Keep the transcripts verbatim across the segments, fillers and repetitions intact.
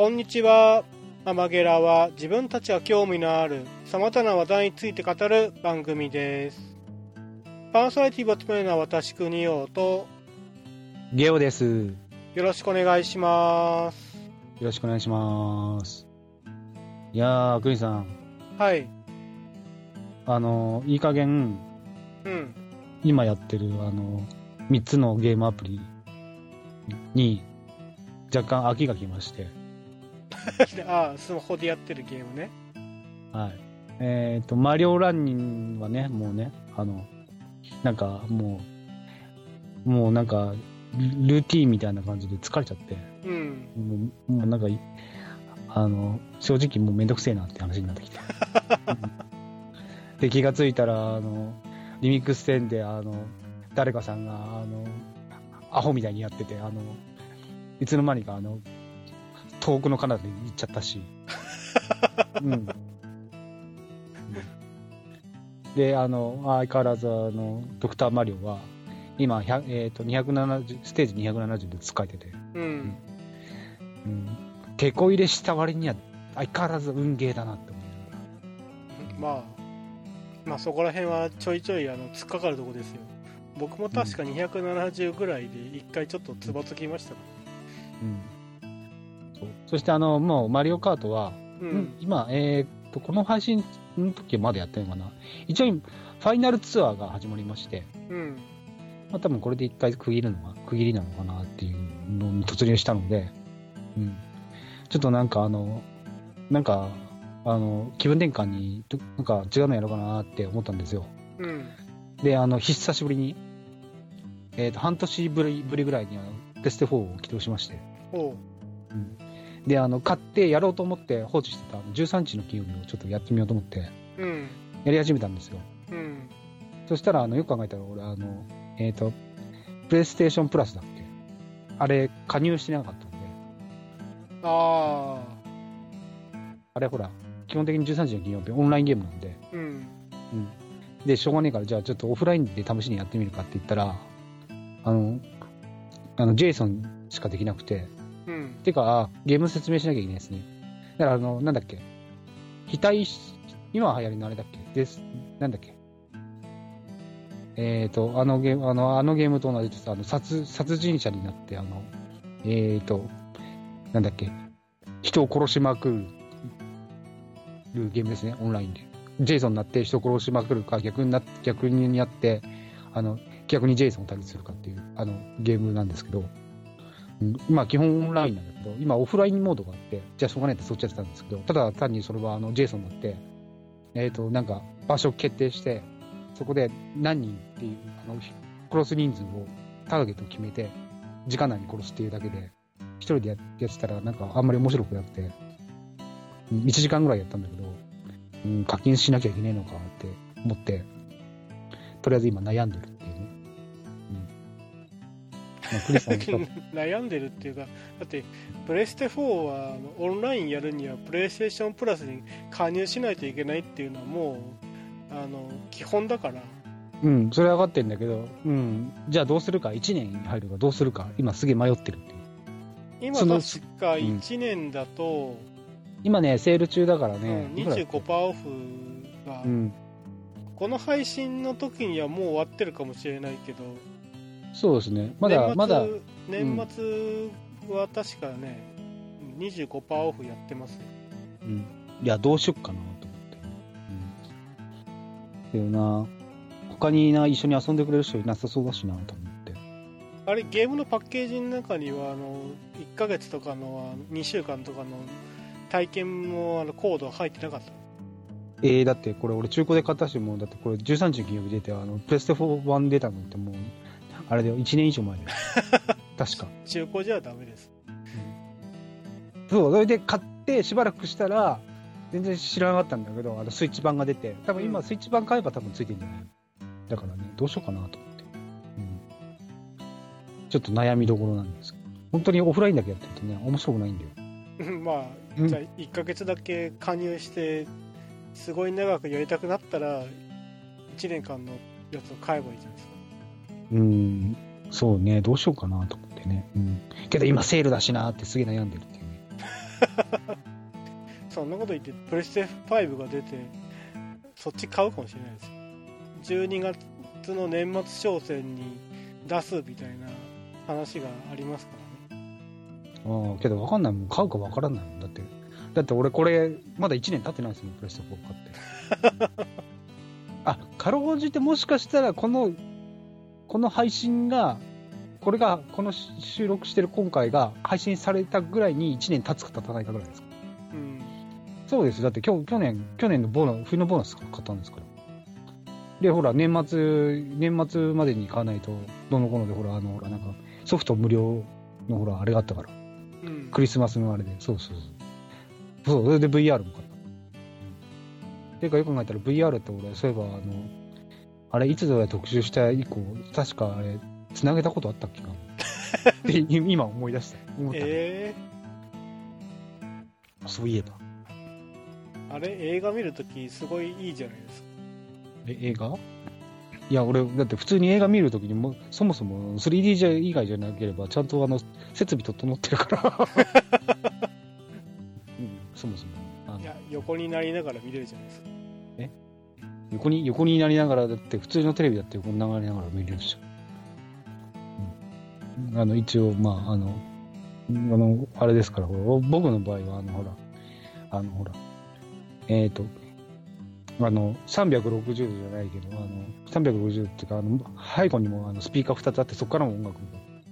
こんにちは。アマゲラは自分たちが興味のある様々な話題について語る番組です。パーソナリティを務めるのは私クニオとゲオです。 よろしくお願いします。 よろしくお願いします。いやー、クニさん。 はい。 あのいい加減、 うん。 今やってるあのみっつのゲームアプリに若干飽きが来まして。 ああ、スマホでやってるゲームね。 はい。えっ、ー、とマリオランニングはね、もうね、あのなんかもうもうなんかルーティーンみたいな感じで疲れちゃって、 うん。 もう、もうなんかあの正直もうめんどくせえなって話になってきて。で気がついたらあのリミックス戦であの誰かさんがあのアホみたいにやってて、あのいつの間にかあの遠くの彼方に行っちゃったし、うん、であの相変わらずあのドクターマリオは今、えー、とにひゃくななじゅうステージにひゃくななじゅうで使えてて、 うんうんうん、手こ入れした割には相変わらず運ゲーだなって思う。まあまあそこら辺はちょいちょいあの突っかかるとこですよ。僕も確かにひゃくななじゅうぐらいで一回ちょっとつばつきましたもん、 うんそう。そしてあのもうマリオカートは、うん、今、えー、とこの配信の時はまだやってるのかな。一応ファイナルツアーが始まりまして、 うんまあ、多分これで一回区切るのが区切りなのかなっていうのに突入したので、うん、ちょっとなんかあのなんかあの気分転換になんか違うのやろうかなって思ったんですよ、 うん、 であの久しぶりに、えー、と半年ぶりぶりぐらいにあのプレステフォーを起動しまして、 おう、 うん、であの買ってやろうと思って放置してたじゅうさんにちの金曜日をちょっとやってみようと思ってやり始めたんですよ、 うん、 そしたらあのよく考えたら俺あのえっ、ー、とプレイステーションプラスだっけ、あれ加入してなかったんで、 ああれほら基本的にじゅうさんじの金曜日オンラインゲームなんで、 うんうん、 でしょうがねえからじゃあちょっとオフラインで試しにやってみるかって言ったらあのあのジェイソンしかできなくて、 うん、 てかゲーム説明しなきゃいけないですね。だからあのなんだっけ、額今は流行りのあれだっけですなんだっけえっ、ー、とあのゲームあのあのゲームと同じです。あの殺殺人者になってあのえっ、ー、となんだっけ人を殺しまくるゲームですね、オンラインで。ジェイソンになって人を殺しまくるか、逆になって逆にやってあの逆にジェイソンを対立するかっていうあのゲームなんですけど、うん、まあ基本オンラインなんだけど、今オフラインモードがあって、じゃあしょうがないってそっちやってたんですけど、ただ単にそれはあのジェイソンになって、えっ、ー、となんか場所を決定して、そこで何人っていうあの殺す人数をターゲットを決めて時間内に殺すっていうだけで、一人でやってたらなんかあんまり面白くなくて、いちじかんぐらいやったんだけど、うん、課金しなきゃいけないのかって思ってとりあえず今悩んでるっていうね、うんまあ、クリスさん悩んでるっていうか、だってプレステフォーはオンラインやるにはプレイステーションプラスに加入しないといけないっていうのはもうあの基本だから、 うん、それは分かってるんだけど、うん、じゃあどうするか、いちねん入るかどうするか今すげえ迷ってるっていう。 今確かいちねんだと、うん、 今ねセール中だからね、 うん、にじゅうごパーセントオフが、うん、この配信の時にはもう終わってるかもしれないけど、 そうですね、まだまだ年末は確かね、うん、にじゅうごパーセントオフやってますよ、 うん、いやどうしよっかなと思って、うん、けどな他にな一緒に遊んでくれる人いなさそうだしなと思って。 あれゲームのパッケージの中にはあのいっかげつとかのにしゅうかんとかの体験もあのコード入ってなかった。 えー、だってこれ俺中古で買ったし、もうだってこれじゅうさんにちの金曜日出て、あのプレステフォー版出たのってもうあれでいちねん以上前で確か中古じゃダメです、 うん、そう、それで買ってしばらくしたら全然知らなかったんだけど、あのスイッチ版が出て、多分今スイッチ版買えば多分ついてるんじゃない、だからねどうしようかなと思って、うん、ちょっと悩みどころなんですけど、本当にオフラインだけやってるとね面白くないんだよまあ、うん、じゃあいっかげつだけ加入してすごい長くやりたくなったらいちねんかんのやつを買えばいいじゃないですか。 うーん、そうね、どうしようかなと思ってね、うん、けど今セールだしなってすげえ悩んでるっていうねそんなこと言ってプレステファイブが出てそっち買うかもしれないですよ。じゅうにがつの年末商戦に出すみたいな話がありますからね。 ああ、けど分かんないもん、買うか分からないもん。だってだって俺これまだいちねん経ってないですもん、プレステフォー買ってあ、かろうじてもしかしたらこのこの配信がこれがこの収録してる今回が配信されたぐらいにいちねん経つか経たないかぐらいですか。 うん、 そうです。だって今日去年去年のボーナス冬のボーナスから買ったんですから。でほら年末年末までに買わないとどのこのでほらあのほらなんかソフト無料のほらあれがあったから、うん、クリスマスのあれでそうそうそうそうそれで ブイアール も買った。てかよく考えたら ブイアール って俺そういえばあのあれいつぞや特集した以降確かあれつなげたことあったっけかって今思い出した思った、 えー、そういえばあれ映画見るときすごいいいじゃないですか。 え映画いや俺だって普通に映画見るときにもそもそも スリーディー じゃ以外じゃなければちゃんとあの設備整ってるから、うん、そもそもあのいや横になりながら見れるじゃないですか。 え横に横になりながらだって普通のテレビだって横に流れながら見れるし、うん、あの一応まああのあのあれですから僕の場合はあのほらあのほらえっ、ー、とあのさんびゃくろくじゅうどじゃないけどあのさんびゃくろくじゅうどっていうかあの背後にもあのスピーカーふたつあってそこからも音楽が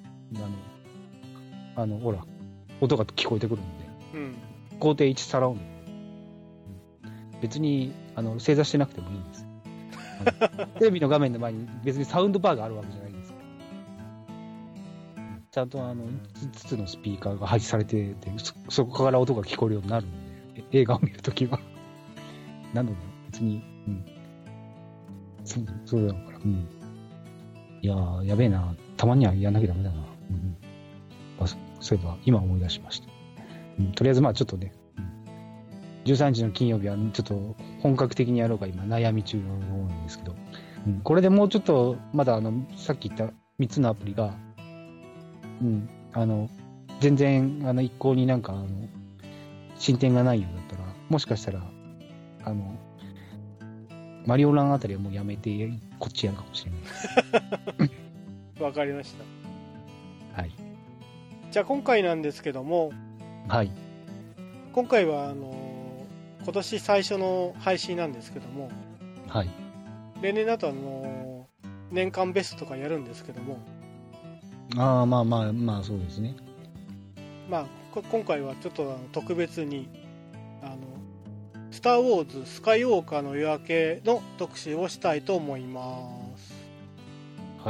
あのあのほら音が聞こえてくるんで、うん、高低いちサラウンド、うん、別にあの正座してなくてもいいんですテレビの画面の前に別にサウンドバーがあるわけじゃないんですから、うん、ちゃんとあのいつつのスピーカーが配置されてて そ, そこから音が聞こえるようになるんで映画を見るときはなので別に、うん、そそうだから、うん、いやーやべえな、たまにはやんなきゃダメだな、うんあ、そういえば今思い出しました、うん、とりあえずまあちょっとね、うん、じゅうさんにちの金曜日はちょっと本格的にやろうか今悩み中の方なんですけど、うん、これでもうちょっとまだあのさっき言ったみっつのアプリが、うん、あの全然あの一向になんかあの進展がないようだったらもしかしたらあのマリオランあたりはもうやめてこっちやるかもしれないわかりました。 はい。 じゃあ今回なんですけども、 はい。 今回はあの今年最初の配信なんですけども、 はい。 例年だとあの年間ベストとかやるんですけども、 ああまあまあまあそうですね。 まあ今回はちょっと特別にあのスター・ウォーズスカイウォーカーの夜明けの特集をしたいと思います。 はい。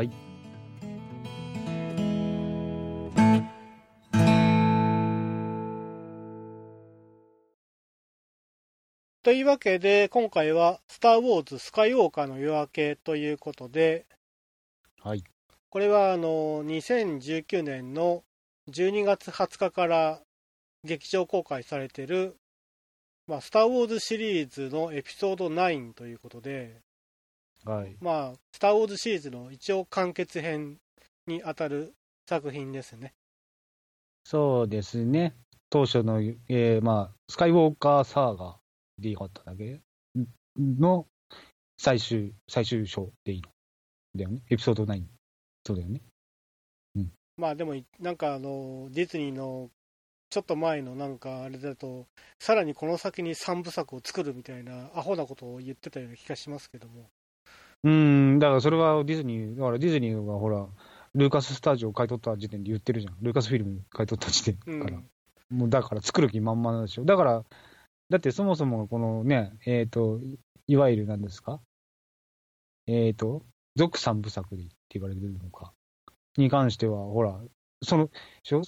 というわけで今回はスター・ウォーズスカイウォーカーの夜明けということで、 はい。 これはあのにせんじゅうきゅうねんのじゅうにがつはつかから劇場公開されているまあ、スター・ウォーズシリーズのエピソードナインということで、 はい。 まあ、スター・ウォーズシリーズの一応完結編にあたる作品ですね。 そうですね。当初の、えー、まあ、スカイウォーカーサーガでよかっただけの最終、最終章でいいのだよね。エピソードナイン。そうだよね。うん。 まあでも、なんかあの、ディズニーのちょっと前のなんかあれだとさらにこの先にさんぶさくを作るみたいなアホなことを言ってたような気がしますけども、 うーんだからそれはディズニーだからディズニーがほらルーカススタジオを買い取った時点で言ってるじゃん。ルーカスフィルム買い取った時点から、うん、もうだから作る気満々でしょ。だからだってそもそもこのねえっ、ー、といわゆる何ですかえっ、ー、と続さんぶさくでって言われてるのかに関してはほらその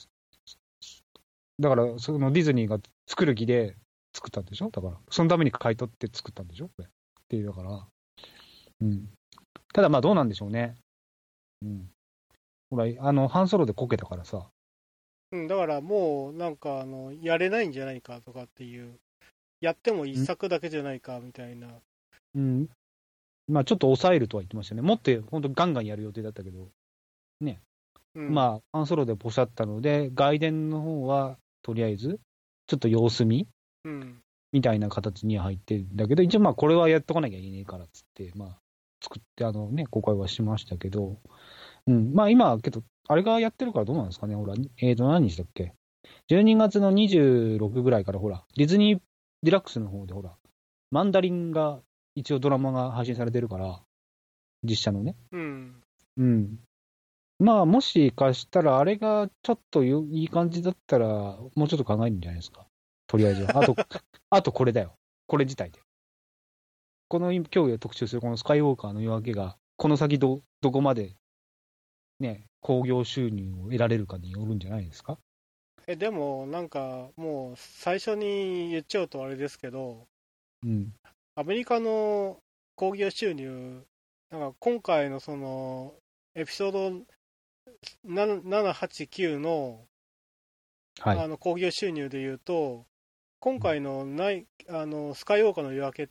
だからそのディズニーが作る気で作ったんでしょ。だからそのために買い取って作ったんでしょこれっていうだから、うん。ただまあどうなんでしょうね。うん。ほらあのハンソロでこけたからさ。 うん、だからもうなんかあのやれないんじゃないかとかっていう、やっても一作だけじゃないかみたいな。 うん。まあちょっと抑えるとは言ってましたね。もっと本当ガンガンやる予定だったけどね。うん、まあハンソロでポシャったので外伝の方はとりあえずちょっと様子見、 うん、 みたいな形には入ってるんだけど、一応まあこれはやっとかなきゃいけないからっつって、まあ作ってあのね、公開はしましたけど、うん、まあ今、けど、あれがやってるからどうなんですかね、ほら、えっ、ー、と、何日だっけ？ じゅうに 月のにじゅうろくぐらいからほら、ディズニーデラックスの方でほら、マンダリンが一応ドラマが配信されてるから、実写のね。 うん。 うん。まあ、もしかしたら、あれがちょっといい感じだったら、もうちょっと考えるんじゃないですか。とりあえずは。あと、あとこれだよ。これ自体で。この今日特集するこのスカイウォーカーの夜明けが、この先ど、どこまで、ね、興行収入を得られるかによるんじゃないですか。 え、でも、なんか、もう、最初に言っちゃうとあれですけど、 うん。 アメリカの興行収入、なんか今回のその、エピソードなな、はち、きゅうの、 はい。 あの興行収入でいうと、今回のないあのスカイウォーカーの夜明けって、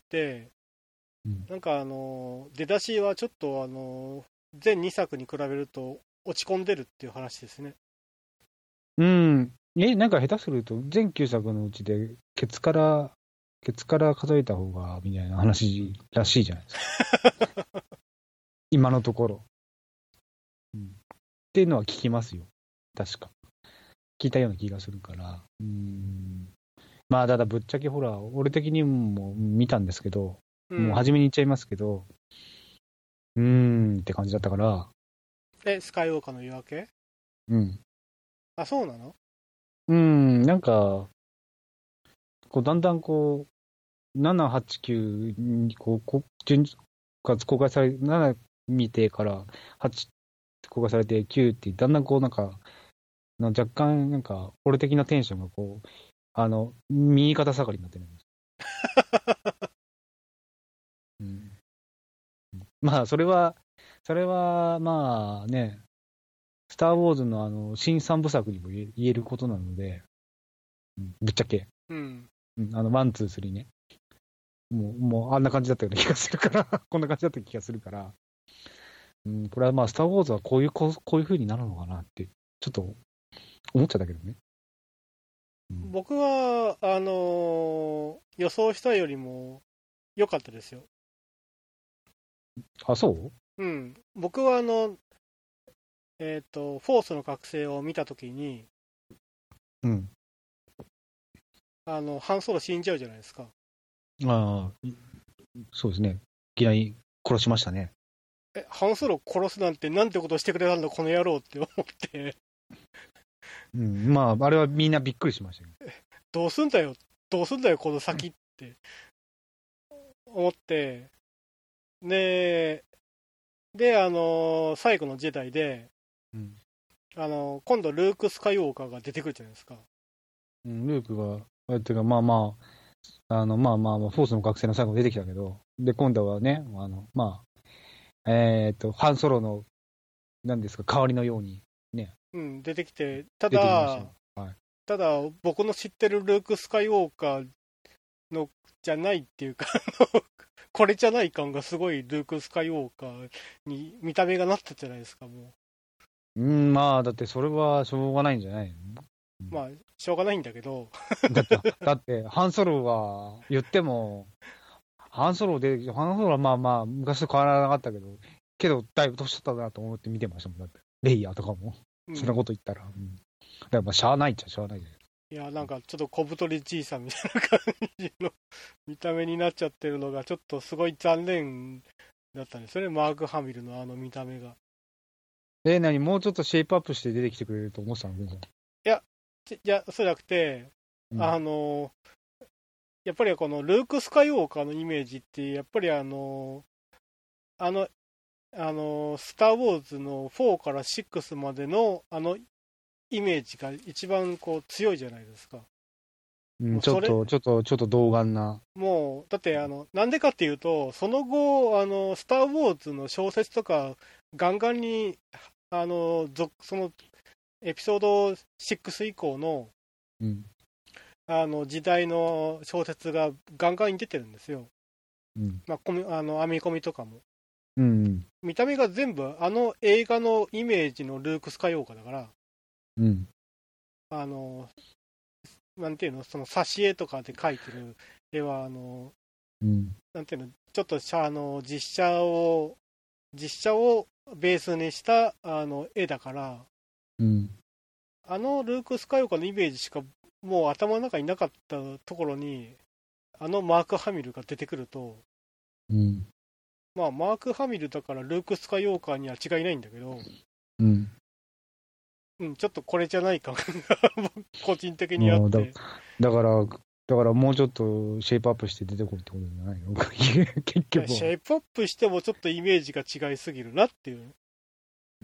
うん、 なんかあの出だしはちょっとあの全にさくに比べると落ち込んでるっていう話ですね。 うん。え、なんか下手すると、全きゅうさくのうちで、ケツから、ケツから数えた方が、みたいな話らしいじゃないですか。今のところ。うん。っていうのは聞きますよ。確か。聞いたような気がするから。うん。まあ、ただぶっちゃけほら、俺的にも見たんですけど、もううん。 初めに言っちゃいますけど、うーんって感じだったから、 え、スカイウォーカーの夜明け？ うん。 あ、そうなの？ うーん、なんか、こうだんだんこう、なな、はち、きゅうにこう、こ順が公開され、なな見てからはち公開されてきゅうってだんだんこうなんか、な若干なんか、俺的なテンションがこう、あの、右肩下がりになってるんです。うん、まあ、それは、それは、まあね、スター・ウォーズのあの、新三部作にも言え言えることなので、うん、ぶっちゃけ、 うん。 うん、あの、ワン、ツー、スリーね。もう、もうあんな感じだったような気がするから、こんな感じだった気がするから、うん、これはまあ、スター・ウォーズはこういう、こうこういう風になるのかなって、ちょっと思っちゃったけどね。うん、 僕は、あのー予想したよりも良かったですよ。 あ、そうん。僕はあの、えっと、フォースの覚醒を見たときに、 う？うん。 あの、ハンソロ死んじゃうじゃないですか。 ああ、そうですね。いきなり殺しましたね。 え、ハンソロ殺すなんてなんてことしてくれたんだ、この野郎って思って、 うん、まあ、あれはみんなびっくりしましたけど。 どうすんだよ、どうすんだよ、この先って思って、で、で、あの最後のジェダイで、 うん。 あの今度ルーク・スカイウォーカーが出てくるじゃないですか。 うん、ルークが、あていうか、まあまあ、あの、まあまあまあ、フォースの学生の最後に出てきたけど、で、今度はね、あの、まあ、えっと、ハンソロの、何ですか、代わりのように、ね、 うん、出てきて、た出てきましただ、 よ。はい。 ただ、僕の知ってるルーク・スカイウォーカーのじゃないっていうかこれじゃない感がすごいルーク・スカイウォーカーに見た目がなったじゃないですか、もうん、まあ、だってそれはしょうがないんじゃないの？うう。 ん、 まあ、しょうがないんだけど、 だって、だって、ハンソロは、言っても、ハンソロで、ハンソロはまあまあ、昔と変わらなかったけど、けど、だいぶ年取ったなと思って見てましたもん。だって、レイヤーとかも。そんなうん。 こと言ったら。うん。だからまあ、しゃあないっちゃしゃあないで。 いや、なんかちょっと小太りじいさんみたいな感じの見た目になっちゃってるのが、ちょっとすごい残念だったんですよね、マーク・ハミルのあの見た目が。 え、何もうちょっとシェイプアップして出てきてくれると思ってたの？僕は。 いや、ちいや、そうじゃなくて、 うん。 あの、やっぱりこのルーク・スカイウォーカーのイメージって、やっぱりあの、あの、あの、スター・ウォーズのフォーからシックスまでのあのイメージが一番こう強いじゃないですか。 うん、 もうそれ、 ちょっと、ちょっと、ちょっと童顔な。 もう、だってあの、なんでかっていうと、その後、あの、スター・ウォーズの小説とか、ガンガンに、あの、続そのエピソードシックス以降の、 うん。 あの時代の小説がガンガンに出てるんですよ。 うん。 まあ、コミあの編み込みとかも。 うん。 見た目が全部あの映画のイメージのルーク・スカイウォーカーだから、 うん。 あのなんていうの、その挿絵とかで描いてる絵は、あの、 うん。 なんていうの、ちょっとしゃあの実写を、実写をベースにしたあの絵だから、 うん。 あのルーク・スカイウォーカーのイメージしかもう頭の中になかったところに、あのマーク・ハミルが出てくると、 うん。 まあ、マーク・ハミルだからルーク・スカイウォーカーには違いないんだけど、 うん。 うん、ちょっとこれじゃない感が個人的にあっもうだ、 て、 だから、だからもうちょっとシェイプアップして出てこいってことじゃないの結いや局は。 シェイプアップしてもちょっとイメージが違いすぎるなっていう。 うん、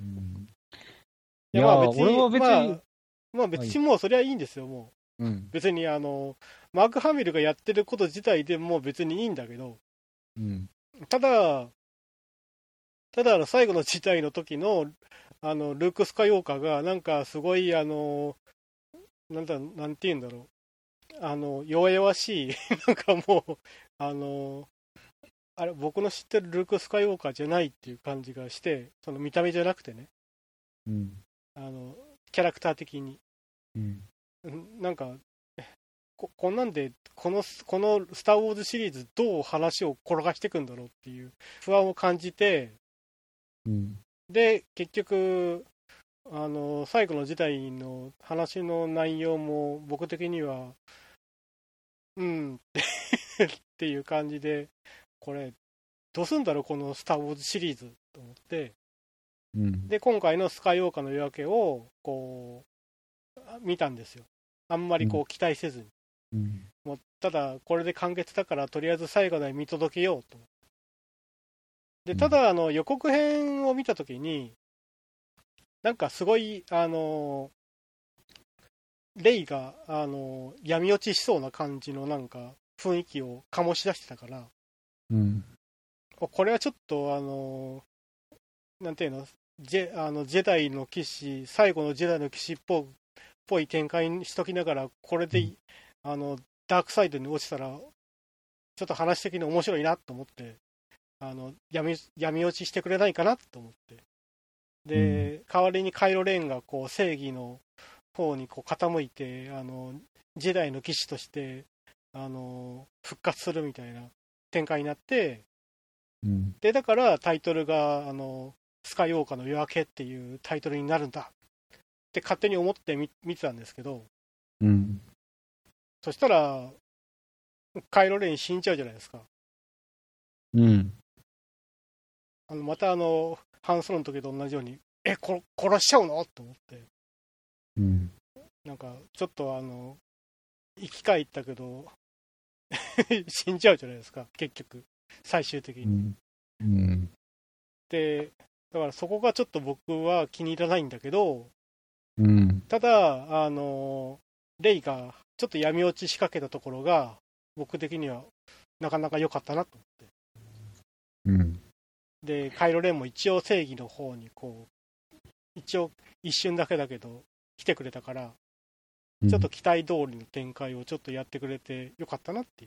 いや、まいやー、 あ別に、 俺は別まあ、 に、 まあ別にもうそれはいいんですよ、もう。 うん。 別にあの、マーク・ハミルがやってること自体でもう別にいいんだけど、 うん。 ただ、ただあの最後の事態の時の、あの、ルーク・スカイウォーカーがなんかすごい、あの、なんだ、なんて言うんだろう。あの、弱々しい、なんかもう、あの、あれ、僕の知ってるルーク・スカイウォーカーじゃないっていう感じがして、その見た目じゃなくてね、 うん。 あの、キャラクター的に。 うん。 うんなんか、ここんなんで、この、このスター・ウォーズシリーズどう話を転がしていくんだろうっていう不安を感じて、 うん。 で、結局、あの、最後の時代の話の内容も僕的には、うんっていう感じで、これ、どうすんだろう、このスター・ウォーズシリーズと思って、 うん。 で、今回のスカイウォーカーの夜明けを、こう、見たんですよ。あんまりこう期待せずに。 うん。 もうただ、これで完結だから、とりあえず最後まで見届けようと。で、ただ、あの予告編を見たときに、なんかすごい、あの、レイが、あの、闇落ちしそうな感じのなんか雰囲気を醸し出してたから、 うん。 これはちょっと、あの、なんていうの、ジェあのジェダイの騎士、最後のジェダイの騎士っぽぽい展開にしときながら、これで、 うん、 あのダークサイドに落ちたら、ちょっと話的に面白いなと思って、あの闇闇落ちしてくれないかなと思って、で、うん、代わりにカイロレーンがこう正義の方にこう傾いて、あのジェダイの騎士としてあの復活するみたいな展開になって、 うん、 でだからタイトルがあのスカイウォーカーの夜明けっていうタイトルになるんだって勝手に思って見見てたんですけど、 うん、 そしたらカイロレーン死んじゃうじゃないですか。 うん、 あのまたあのハンソロの時と同じように、えこ殺しちゃうのと思って、 うん、 なんかちょっとあの生き返ったけど死んじゃうじゃないですか、結局最終的に、 うんうん、 でだからそこがちょっと僕は気に入らないんだけど、 うん、 ただあのレイがちょっと闇落ち仕掛けたところが僕的にはなかなか良かったなと思って、 うん、 でカイロレンも一応正義の方にこう一応一瞬だけだけど来てくれたから、ちょっと期待通りの展開をちょっとやってくれてよかったなっていう、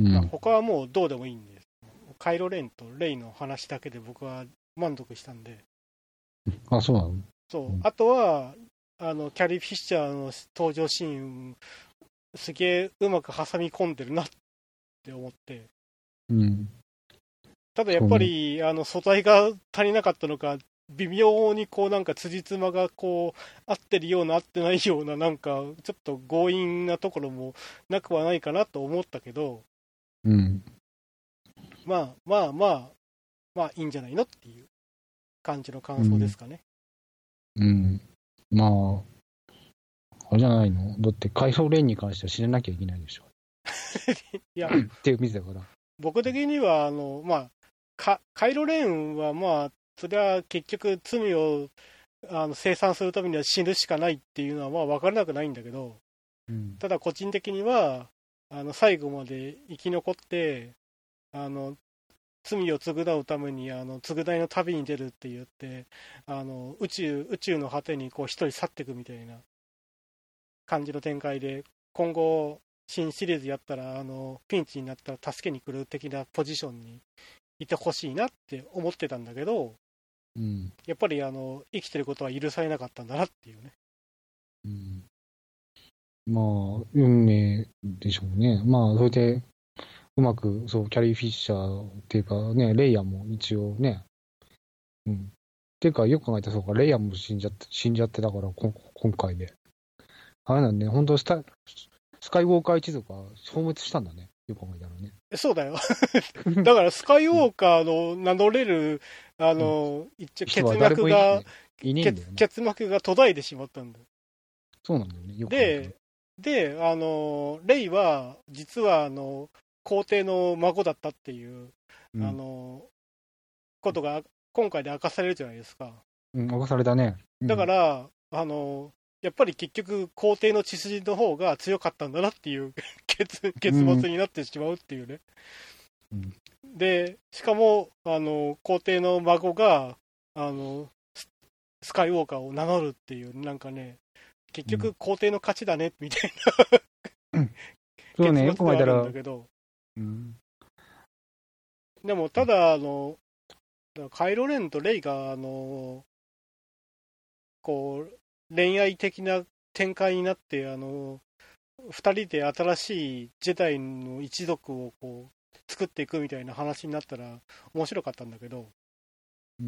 うん、まあ、他はもうどうでもいいんです。カイロレンとレイの話だけで僕は満足したんで。 あ、そうなの？ そう、あとはあのキャリー・フィッシャーの登場シーンすげえうまく挟み込んでるなって思って、 うん、 ただやっぱりあの素材が足りなかったのか、微妙にこうなんか辻褄がこう合ってるような合ってないような、なんかちょっと強引なところもなくはないかなと思ったけど、 うん、 まあまあまあまあいいんじゃないのっていう感じの感想ですかね。 うん、うん、まああれじゃないの？だってカイロレンに関しては知らなきゃいけないでしょいやっていう店だから、 僕的にはあのまあカカイロレンはまあそれは結局罪をあの清算するためには死ぬしかないっていうのはまあ分からなくないんだけど、 うん、 ただ個人的にはあの最後まで生き残ってあの罪を償うためにあの償いの旅に出るって言って、あの宇宙宇宙の果てにこう一人去っていくみたいな感じの展開で、今後新シリーズやったらあのピンチになったら助けに来る的なポジションにいてほしいなって思ってたんだけど、 うん、 やっぱりあの生きてることは許されなかったんだなっていうね。 うん、 まあ、運命でしょうね。まあ、それで、うまく、そう、キャリー・フィッシャーっていうかね、レイヤーも一応ね、うん。っていうか、よく考えたらそうか、レイヤーも死んじゃって、死んじゃってたから、こ今回で。あれなんね、本当スタ、スカイウォーカー一族が消滅したんだね。よく考えたらね。 そうだよ。だから、スカイウォーカーの名乗れる、あの、一応結膜が、 いねえんだよね。 結膜が途絶えてしまったんだよ。 そうなんだよね。よく考えたら。 で、で、あの、レイは、実は、あの、皇帝の孫だったっていう、 うん、 あの、ことが今回で明かされるじゃないですか。 うん、明かされたね。うん、 だから、あの、やっぱり結局、皇帝の血筋の方が強かったんだなっていう結結末になってしまうっていうね。 うん、 で、しかも、あの、皇帝の孫が、あの、ススカイウォーカーを名乗るっていう、なんかね、結局、皇帝の勝ちだね、みたいな、うん、 そうね、よく考えたら、 んだけど、 うん、 でも、ただ、あの、カイロレンとレイが、あの、こう、恋愛的な展開になって、あの、二人で新しいジェダイの一族をこう作っていくみたいな話になったら面白かったんだけど、 うん、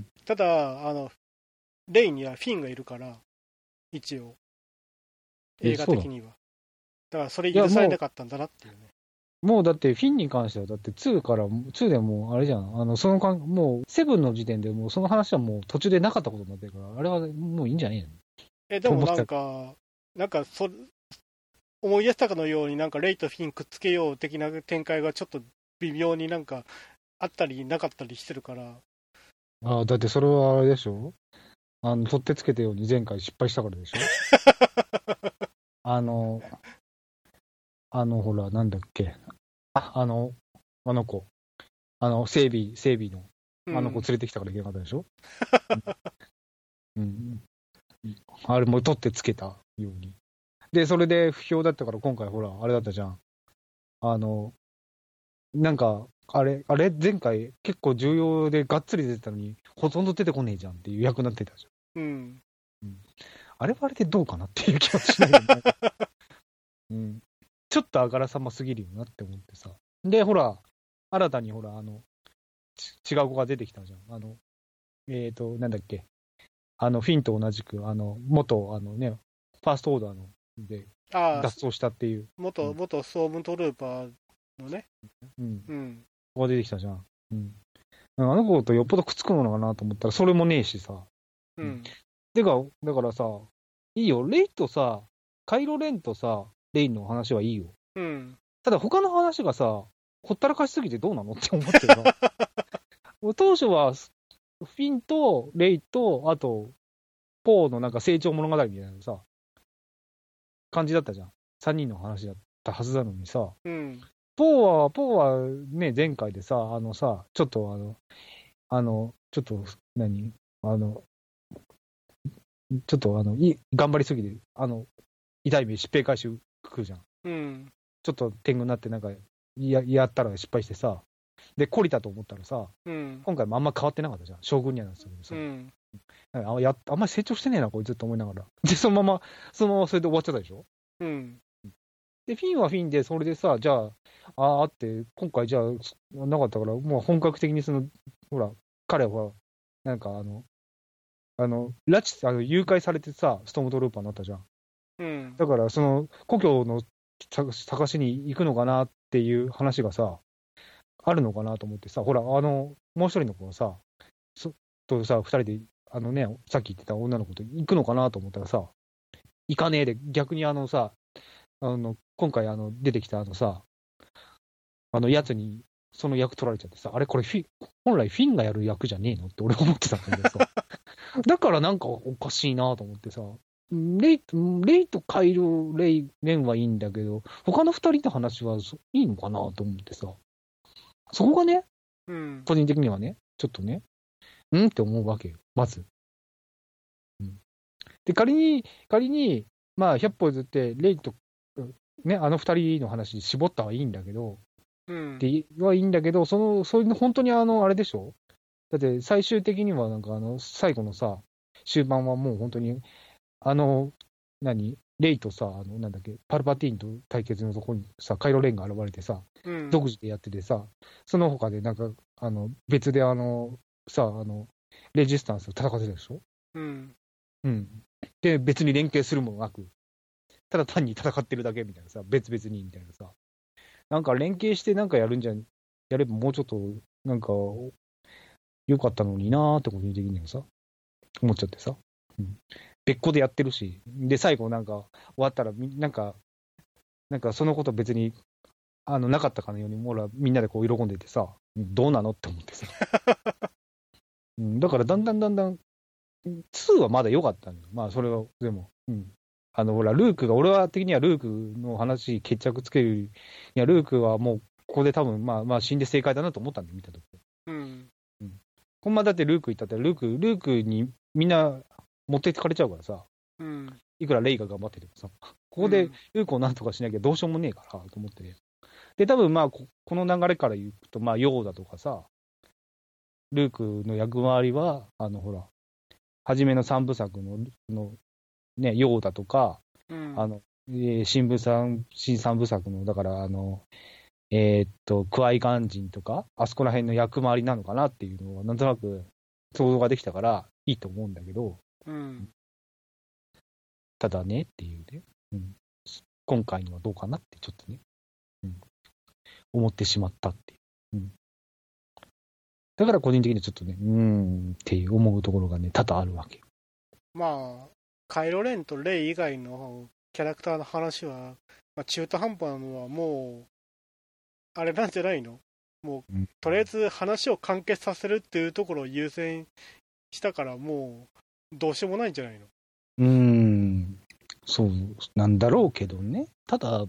ただ、あの、レイにはフィンがいるから、一応、映画的には。だからそれ許されなかったんだなっていうね。 もうだってフィンに関してはだってにからにでもうあれじゃん、あのそのかんもうセブンの時点でもうその話はもう途中でなかったことになってるから、あれはもういいんじゃねえの？ えでもなんかなんかそ思い出したかのようになんかレイとフィンくっつけよう的な展開がちょっと微妙になんかあったりなかったりしてるから。 ああ、だってそれはあれでしょ、あの取ってつけたように前回失敗したからでしょあのあのほらなんだっけ、ああのあの子、あの整備整備のあの子連れてきたからいけなかったでしょ、うん、うん、あれも取ってつけたように。で、それで不評だったから今回ほら、あれだったじゃん。あの、なんか、あれ、あれ、前回結構重要でがっつり出てたのに、ほとんど出てこねえじゃんっていう役になってたじゃん。うん。うん、あれはあれでどうかなっていう気はしないよね。うん。ちょっとあからさますぎるよなって思ってさ。で、ほら、新たにほら、あの、違う子が出てきたじゃん。あの、えっ、ー、と、なんだっけ。あの、フィンと同じく、あの、元、あのね、ファーストオーダーの、で、脱走したっていう。 元、元ストームトルーパーのね。 うん。うん。ここが出てきたじゃん。うん。あの子とよっぽどくっつくのかなと思ったら、それもねえしさ。うん。てか、だからさ、いいよ。レイとさ、カイロレンとさ、レイの話はいいよ。うん。ただ他の話がさ、ほったらかしすぎてどうなのって思ってるの。当初は、フィンとレイと、あと、ポーのなんか成長物語みたいなさ、感じだったじゃん。さんにんの話だったはずなのにさ、うん、ポーは、ポーはね、前回でさ、あのさ、ちょっとあの、あの、ちょっと、何あの、ちょっとあの、い頑張りすぎて、あの、痛い目、疾病回収食うじゃん。うん、ちょっと天狗になって、なんかや、やったら失敗してさ、で、懲りたと思ったらさ、うん、今回もあんま変わってなかったじゃん。将軍にはなってたけどさ。うん、あ, やあんまり成長してねえな、こいつって思いながら。で、そのまま、そのままそれで終わっちゃったでしょ。うん。で、フィンはフィンで、それでさ、じゃあ、ああって、今回じゃあ、なかったから、もう本格的にその、ほら、彼は、なんかあの、あの、拉致、あの誘拐されてさ、ストームトルーパーになったじゃん。うん。だから、その、故郷の探しに行くのかなっていう話がさ、あるのかなと思ってさ、ほら、あの、もう一人の子はさ、そとさ、二人で、あのね、さっき言ってた女の子と行くのかなと思ったらさ、行かねえで、逆にあのさ、あの、今回あの、出てきたあのさ、あのやつに、その役取られちゃってさ、あれこれフィ、本来フィンがやる役じゃねえのって俺思ってたんだけどさ、だからなんかおかしいなと思ってさ、レイ、レイとカイロ、レイ、レンはいいんだけど、他の二人の話はいいのかなと思ってさ、そこがね、うん、個人的にはね、ちょっとね、うんって思うわけよ、まず。うん、で、仮に、仮に、まあ、ひゃっぽ譲って、レイと、ね、あの二人の話に絞ったはいいんだけど、うん、ではいいんだけど、その、それの本当にあの、あれでしょ？だって最終的にはなんかあの、最後のさ、終盤はもう本当に、あの、何レイとさ、あの、なんだっけ、パルパティーンと対決のところにさ、カイロレンが現れてさ、 うん、 独自でやっててさ、その他でなんか、あの、別であの、さ、あの、レジスタンスを戦ってたでしょ。 うん。 うん。で、別に連携するもなく、ただ単に戦ってるだけみたいなさ、別々にみたいなさ、なんか連携してなんかやるんじゃん、やればもうちょっと、なんか、良かったのになーって個人的にはさ、思っちゃってさ。うん。別個でやってるし、で、最後なんか、終わったら、みなんか、なんかそのこと別に、あの、なかったかのように、もらみんなでこう喜んでてさ、どうなのって思ってさ。うん、だからだんだんだんだん、にはまだ良かったのよ。まあ、それは、でも、うん。あの、ほら、ルークが、俺は的にはルークの話、決着つける。いや、ルークはもう、ここで多分、まあ、まあ、死んで正解だなと思ったんで、見たとき。 うん。 うん。ほんまだってルーク行ったって、ルーク、ルークにみんな持っていかれちゃうからさ、 うん。 いくらレイが頑張っててもさ、ここでルークをなんとかしなきゃどうしようもねえからと思って。で、多分まあこ、この流れから言うと、まあ、ヨーダとかさ、ルークの役回りは、あの、ほら、初めの三部作の、のね、ヨーダとか、 うん。 あの、えー新部三、新三部作の、だから、あの、えーっと、クワイガンジンとか、あそこら辺の役回りなのかなっていうのは、なんとなく想像ができたから、いいと思うんだけど、 うん。 ただねっていうね、うん、今回のはどうかなってちょっとね、うん、思ってしまったっていう、うん。だから個人的にちょっとね、うーんっていう思うところがね、多々あるわけ。 まあ、カイロレンとレイ以外のキャラクターの話は、まあ、中途半端なのはもう、あれなんじゃないの？もう、 うん、 とりあえず話を完結させるっていうところを優先したから、もう、どうしようもないんじゃないの？ うーん、そうなんだろうけどね。ただ、うん。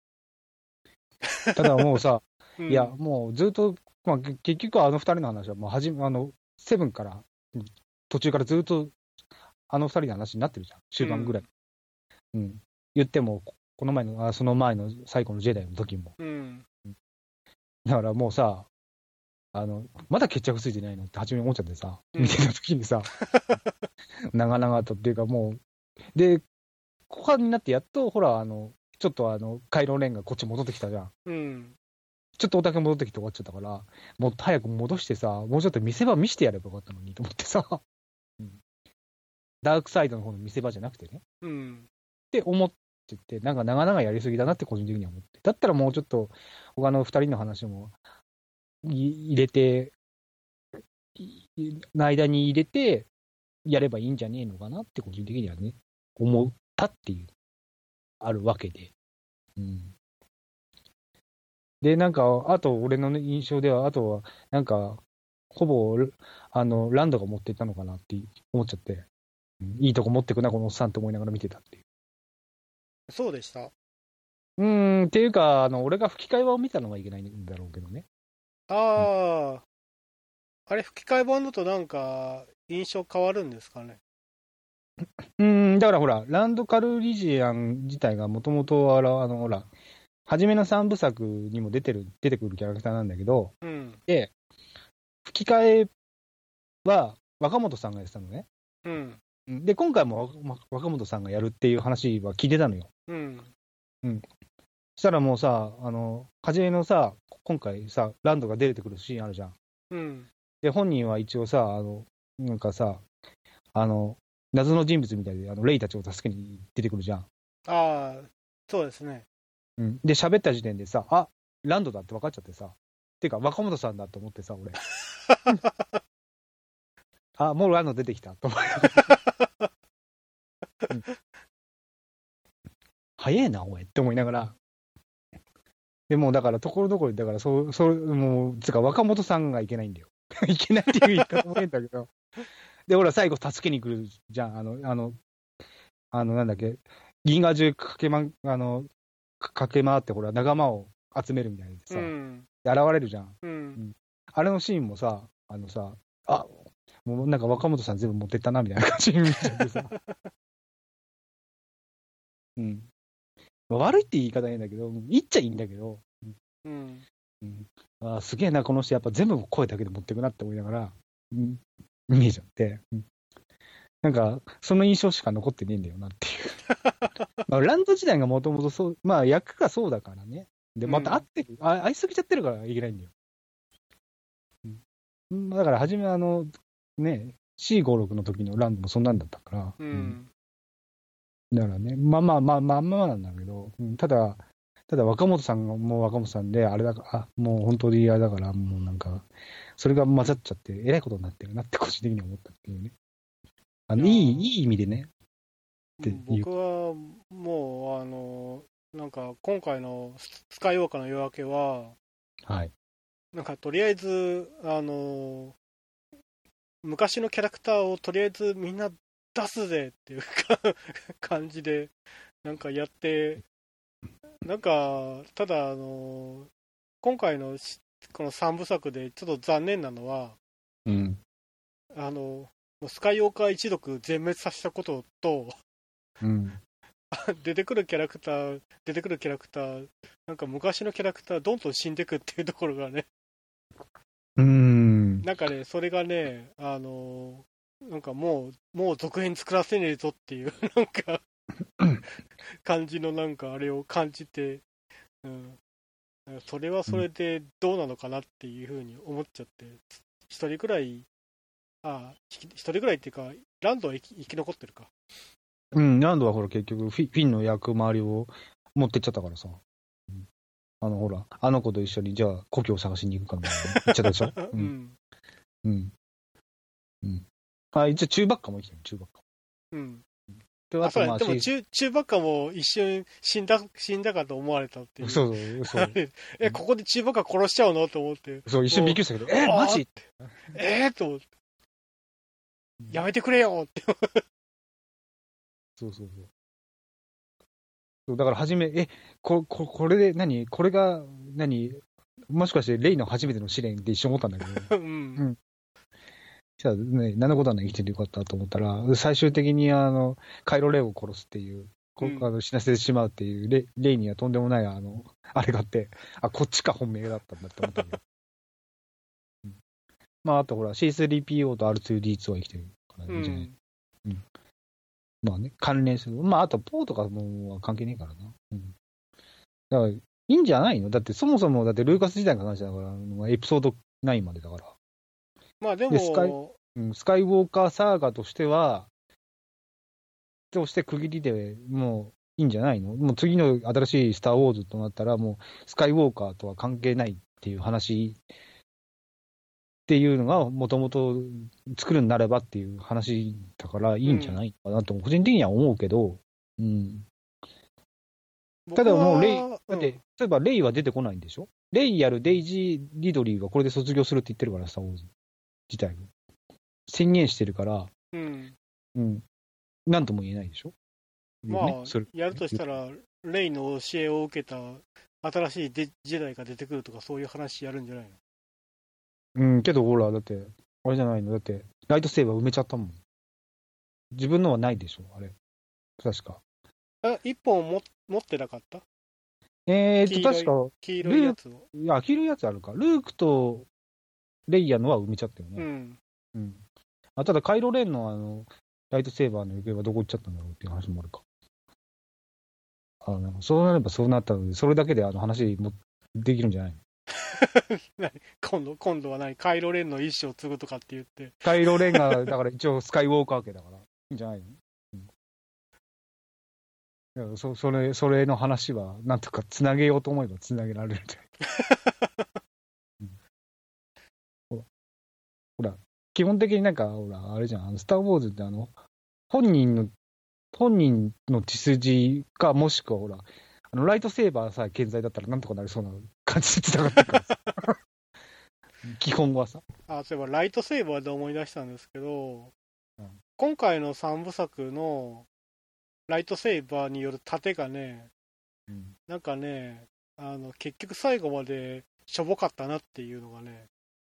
ただもうさ、 うん、 いや、もうずっと、まあ、け結局あの二人の話は、もうはじめ、あの、セブンから、途中からずっとあの二人の話になってるじゃん。終盤ぐらい。うん。うん、言っても、この前の、あその前の最後のジェダイの時も。 うん、 だからもうさ、あの、まだ決着ついてないのって初め思っちゃってさ、 うん、 見てた時にさ、長々とっていうかもう、で、後半になってやっと、ほら、あの、ちょっとあの、カイロレンがこっち戻ってきたじゃん。 うん、 ちょっとおたけ戻ってきて終わっちゃったから、もっと早く戻してさ、もうちょっと見せ場見せてやればよかったのにと思ってさ、うん、ダークサイドの方の見せ場じゃなくてね。 うん、 って思ってて、なんか長々やりすぎだなって個人的には思って。だったらもうちょっと、他の二人の話も入れて、の間に入れて、やればいいんじゃねえのかなって個人的にはね、思ったっていう、あるわけで。うん。で、なんか、あと、俺の印象では、あとは、なんか、ほぼ、あの、ランドが持ってったのかなって思っちゃって、うん、いいとこ持ってくな、このおっさんって思いながら見てたっていう。 そうでした。 うーん、っていうか、あの、俺が吹き替え版を見たのがいけないんだろうけどね。うん、 ああ、あれ吹き替え版だとなんか印象変わるんですかね？ うーん、だからほら、ランドカルリジアン自体がもともと、あの、ほら、初めの三部作にも出てる、出てくるキャラクターなんだけど、 うん、 で、吹き替えは若本さんがやってたのね。 うん、 で、今回も若本さんがやるっていう話は聞いてたのよ。 うん、 うん。そしたらもうさ、あの、初めのさ、今回さ、ランドが出てくるシーンあるじゃん。 うん、 で、本人は一応さ、あの、なんかさ、あの、謎の人物みたいで、あの、レイたちを助けに出てくるじゃん。 ああ、そうですね。 うん。で、喋った時点でさ、あ、ランドだって分かっちゃってさ、てか、若本さんだと思ってさ、俺。あ、もうランド出てきたと思って、うん、早えな、おいって思いながら。でも、だから、ところどころだから、そう、そう、もう、つか、若本さんがいけないんだよ。いけないっていう言い方も変だけど。で、ほら、最後、助けに来るじゃん。あの、あの、あの、なんだっけ、銀河中駆けま、あの、駆け回って、ほら、仲間を集めるみたいでうさ、 ん、 で現れるじゃん。 うん、 うん。あれのシーンもさ、あのさ、あ、もうなんか若本さん全部持ってったな、みたいな感じに見ちゃってさ。うん。悪いって言い方ないんだけど、言っちゃいいんだけど、 うん、 うん、あすげえな、この人、やっぱ全部声だけで持ってくなって思いながら、うん、見えちゃって、うん、 なんか、その印象しか残ってねえんだよなっていう。まあ、ランド自体がもともとそう、まあ、役がそうだからね。で、また合ってる、うん、あ合いすぎちゃってるからいけないんだよ。うん、だから、初めあの、ね、シーごじゅうろく の時のランドもそんなんだったから。 うん。 うん、だからね、まあまあまあまあまあなんだけど、うん、ただ、ただ若本さんがもう若本さんで、あれだから、あ、もう本当にあれだから、もうなんか、それが混ざっちゃって、えらいことになってるなって個人的には思ったっていうね。あのいい、いい意味でね。 って僕はもう、あの、なんか今回のスカイウォーカーの夜明けは、 はい。 なんかとりあえず、あの、昔のキャラクターをとりあえずみんな出すぜっていう感じで、なんかやって、なんか、ただ、あの、今回のこのさんぶさくでちょっと残念なのは、 うん。 あの、スカイウォーカー一族全滅させたことと、 うん、 出てくるキャラクター、出てくるキャラクター、なんか昔のキャラクター、どんどん死んでくっていうところがね、 うーん。 なんかね、それがね、あの、なんかもう、もう続編作らせねえぞっていう、なんか、感じのなんかあれを感じて、うん、それはそれでどうなのかなっていうふうに思っちゃって、一人くらい、ああ、一人くらいっていうか、ランドは生き生き残ってるか。 うん、ランドはほら結局フィ、フィンの役回りを持ってっちゃったからさ。うん、あのほら、あの子と一緒に、じゃあ故郷を探しに行くかみたいな言っちゃったでしょ。うん。うん。うん。あ、一応中ばっかも生きてる、中ばっか。 うん。 で、 あ、そうや、 まあ、 でも中、中ばっかも一瞬死んだ、死んだかと思われたっていう。 そうそう、そう。 え、ここで中ばっか殺しちゃうのと思って。 そう、一瞬びっくりしたけど、え、マジえー、と思って。やめてくれよって。 そうそうそう。だから初め、え、こ、こ、これで何、これが何、もしかしてレイの初めての試練って一瞬思ったんだけど、 うん。 うん。じゃあね、何のことはない、生きててよかったと思ったら、最終的にあの、カイロレイを殺すっていう、こうん、 あの死なせてしまうっていうレ、レイにはとんでもない、あの、あれがあって、あ、こっちか本命だったんだって思ったけど。うん、まあ、あとほら、シースリーピーオー と アールツーディーツー は生きてるからいいんじゃない、うん、うん。まあね、関連する。まあ、あと、ポーとかも関係ねえからな。うん。だから、いいんじゃないの？だって、そもそも、だって、ルーカス時代の話だから、エピソードナインまでだから。 まあでも、 でスカイ、うん、スカイウォーカーサーガとしては、として区切りでもういいんじゃないの？もう次の新しいスター・ウォーズとなったら、もうスカイウォーカーとは関係ないっていう話っていうのが、もともと作るんなればっていう話だからいいんじゃないかなと、個人的には思うけど、うん。ただもうレイ、だって、例えばレイは出てこないんでしょ？レイやるデイジー・リドリーがこれで卒業するって言ってるから、スター・ウォーズ自体も。宣言してるから、 うん。 うん。なんとも言えないでしょ？ まあ、 ね、 やるとしたら、レイの教えを受けた新しいジェダイが出てくるとか、そういう話やるんじゃないの？ うん、けどほら、だって、あれじゃないの？だって、ライトセーバー埋めちゃったもん。自分のはないでしょ、あれ。確か。 あ、一本も持ってなかった？ えーと、確か、 黄色いやつを。 いや、黄色いやつあるか。ルークとレイヤーのは埋めちゃったよね。 うん。 うん。あ、ただ、カイロレンのあの、ライトセーバーの行方はどこ行っちゃったんだろうっていう話もあるか。あの、そうなればそうなったので、それだけであの話もできるんじゃないの？ 今度、今度は何？カイロレンの一生を継ぐとかって言って。 カイロレンが、だから一応スカイウォーカー家だから、いいんじゃないの？うん、いやそそれ、それの話は、なんとかつなげようと思えばつなげられるんじゃないうん、ほら、ほら、基本的になんか、ほら、あれじゃん、あのスター・ウォーズってあの、本人の、本人の血筋か、もしくはほら、あの、ライトセーバーさえ健在だったらなんとかなりそうな感じでつながってるからさ。基本はさ。 あ、そういえばライトセーバーで思い出したんですけど、 うん、 今回の三部作のライトセーバーによる盾がね、うん、なんかね、あの結局最後までしょぼかったなっていうのがね。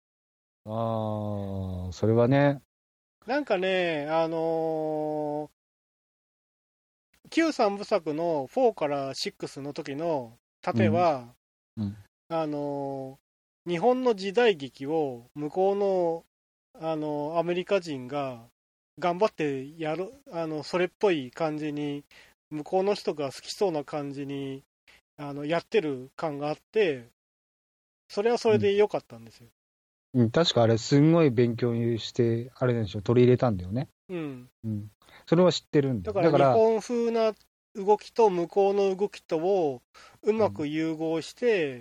ああ、それはね。 なんかね、あのー、旧三部作のフォーからろくの時の盾は、うんうん、あのー、日本の時代劇を向こうの、あのー、アメリカ人が頑張ってやる、あのそれっぽい感じに、向こうの人が好きそうな感じにあのやってる感があって、それはそれで良かったんですよ。 うん、確かあれ、すんごい勉強して、あれでしょ、取り入れたんだよね。 うん。 うん。それは知ってるんだよ。 だから日本風な動きと向こうの動きとをうまく融合して、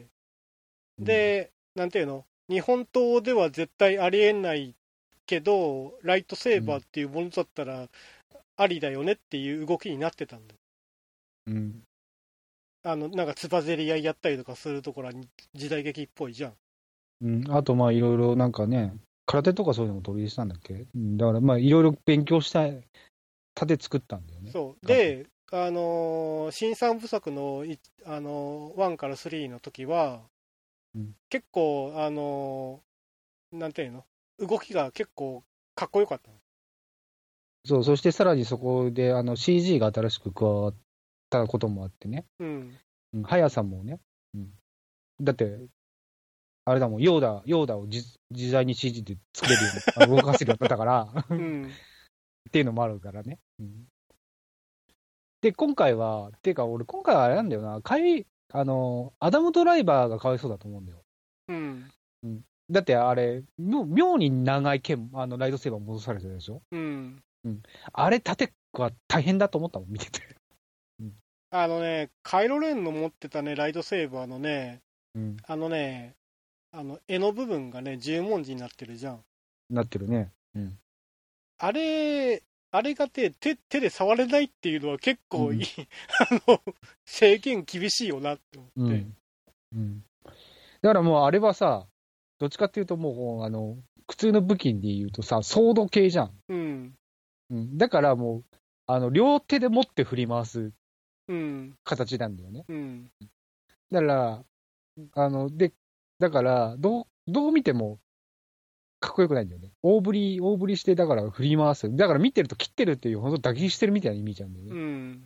うん、で、なんていうの、日本刀では絶対ありえないけど、ライトセーバーっていうものだったらありだよねっていう動きになってたんだよ。 うん。 あの、なんかつばぜり合いやったりとかするところは時代劇っぽいじゃん。 うん。あと、まあ、いろいろなんかね、空手とかそういうのも取り入れてたんだっけ？だから、まあ、いろいろ勉強した、盾作ったんだよね。 そう。で、あのー、新三部作の、あのー、ワンからスリーの時は、うん、結構、あのー、なんていうの、動きが結構かっこよかった。 そう、そしてさらにそこであの シージー が新しく加わったこともあってね、 うん、 うん、速さもね、うん、だって、あれだもん、ヨーダ、ヨーダを自在に シージー で作れるように、動かせるようになったから、うん、っていうのもあるからね。うん、で、今回は、っていうか、俺、今回はあれなんだよな、かいあのアダムドライバーがかわいそうだと思うんだよ。 うんうん、だって、あれ、妙に長い剣、あのライトセーバー戻されてるでしょ。 うんうん、あれ、盾は大変だと思ったもん、見てて。 うん、あのね、カイロレンの持ってたね、ライトセーバーのね、うん、あのね、あの柄の部分がね、十文字になってるじゃん。 なってるね。うん、 あれ、あれが手、手手で触れないっていうのは結構いい、うん、あの制限厳しいよなって思って、うんうん。だからもうあれはさ、どっちかっていうともう、あの、普通の武器で言うとさ、ソード系じゃん。 うん。 うん、だからもう、あの、両手で持って振り回す形なんだよね。 うん。 だから、あの、で、だから、どう、どう見ても、かっこよくないんだよね。大振り、大振りして、だから振り回す。だから見てると切ってるっていう、本当打撃してるみたいな意味じゃんだよね。うん。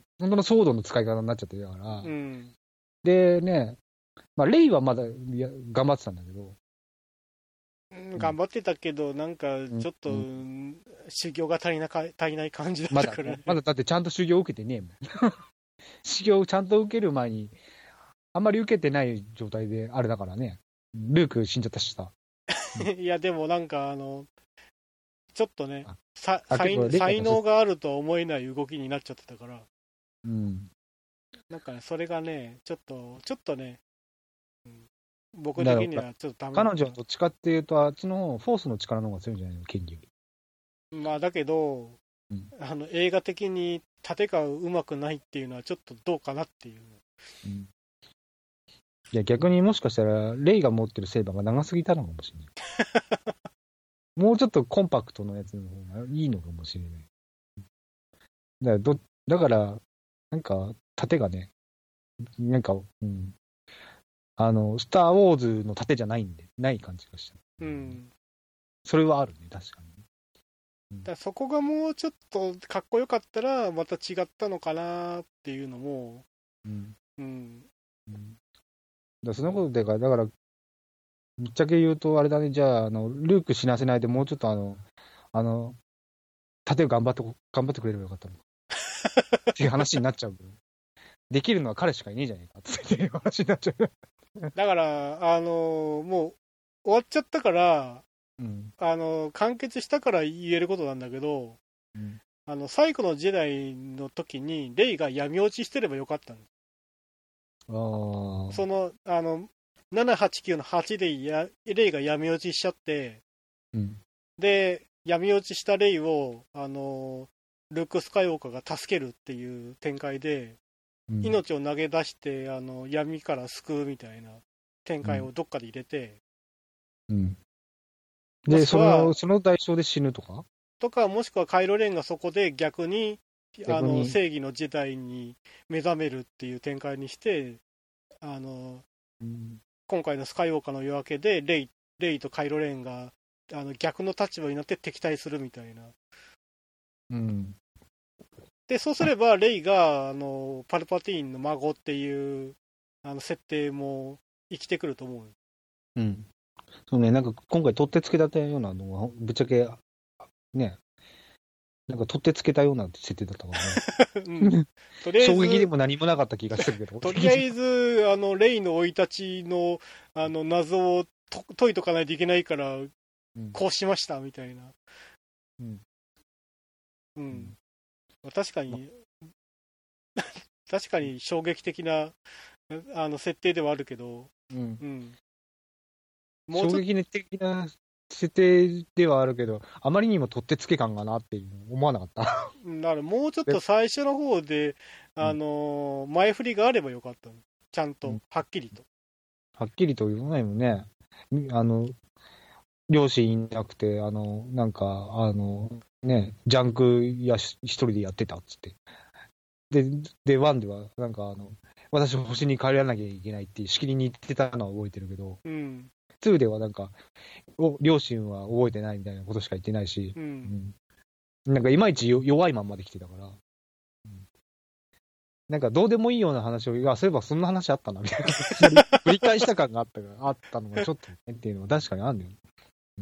本当のソードの使い方になっちゃってるから。うん。でね、まあ、レイはまだいや頑張ってたんだけど、 頑張ってたけど、なんかちょっと、うん、修行が足りなか足りない感じだったから、ね、 まだ、まだだってちゃんと修行を受けてねえもん。修行をちゃんと受ける前に、あんまり受けてない状態であれだからね。ルーク死んじゃったしさ。 いや、でもなんかあの、ちょっとね、さ才才能があるとは思えない動きになっちゃってたから。うん。なんかね、それがね、ちょっと、ちょっとね、うん、僕的にはちょっとダメ。 彼女はどっちかっていうと、あっちのフォースの力の方が強いんじゃないの、権利より。 まあだけど、うん、あの映画的に盾がうまくないっていうのはちょっとどうかなっていう。うん、 いや逆にもしかしたらレイが持ってるセーバーが長すぎたのかもしれない。もうちょっとコンパクトのやつの方がいいのかもしれない。だからど、だからなんか盾がね、なんか、うん、あのスター・ウォーズの盾じゃないんで、ない感じがした。うん。それはあるね、確かに。 だそこがもうちょっとかっこよかったらまた違ったのかなっていうのも、うんうん、 うん、だそのことでかだからぶっちゃけ言うとあれだね、じゃああのルーク死なせないでもうちょっとあのあの盾を頑張って頑張ってくれればよかったのっていう話になっちゃうけど、できるのは彼しかいねえじゃねえかっていう話になっちゃう。 だからあのー、もう終わっちゃったから。うん、あの完結したから言えることなんだけど、うん、あの最後の時代の時にレイが闇落ちしてればよかったの。あそのあのななはちきゅうのはちでやレイが闇落ちしちゃって、うん、で闇落ちしたレイをあのルーク・スカイウォーカーが助けるっていう展開で、うん、命を投げ出してあの闇から救うみたいな展開をどっかで入れて、うんうんで、その、その代償で死ぬとかとか、もしくはカイロレンがそこで逆に、あの、正義の時代に目覚めるっていう展開にして、あの、うん、今回のスカイウォーカーの夜明けで、レイ、レイとカイロレンが、あの、逆の立場になって敵対するみたいな。うん。で、そうすれば、レイが、あの、パルパティーンの孫っていう、あの、設定も生きてくると思う。 うん。そうね、なんか今回取ってつけだったようなのは、ぶっちゃけ、ね、 なんか取ってつけたような設定だったからね。 うん、とりあえず衝撃でも何もなかった気がするけど。 とりあえず、あの、レイの生い立ちの、あの、謎をと解いとかないといけないから、 うん、 こうしました、みたいな。 うん。 うん。まあ、確かに、確かに衝撃的な、あの、設定ではあるけど、 うん。 うん。もうちょっ衝撃的な設定ではあるけど、あまりにも取ってつけ感がなっていう思わなかった。 と、だからもうちょっと最初の方で、あのー前振りがあればよかったの。ちゃんと、 うんはっきりと。 はっきりと言わないもんね。あの、両親いなくて、あの、なんか、あの、ね、ジャンクやし一人でやってたっつって。で、で、ワンでは、なんかあの、私星に帰らなきゃいけないってしきりに言ってたのは覚えてるけど、 うん。 ツーではなんか、お両親は覚えてないみたいなことしか言ってないし、 う。 うんん、なんかいまいちよ弱いまんまで来てたから、うん、なんかどうでもいいような話を、いや、そういえばそんな話あったな、みたいな。繰り返した感があったが、あったのがちょっとねっていうのは確かにあるんだよ。うん。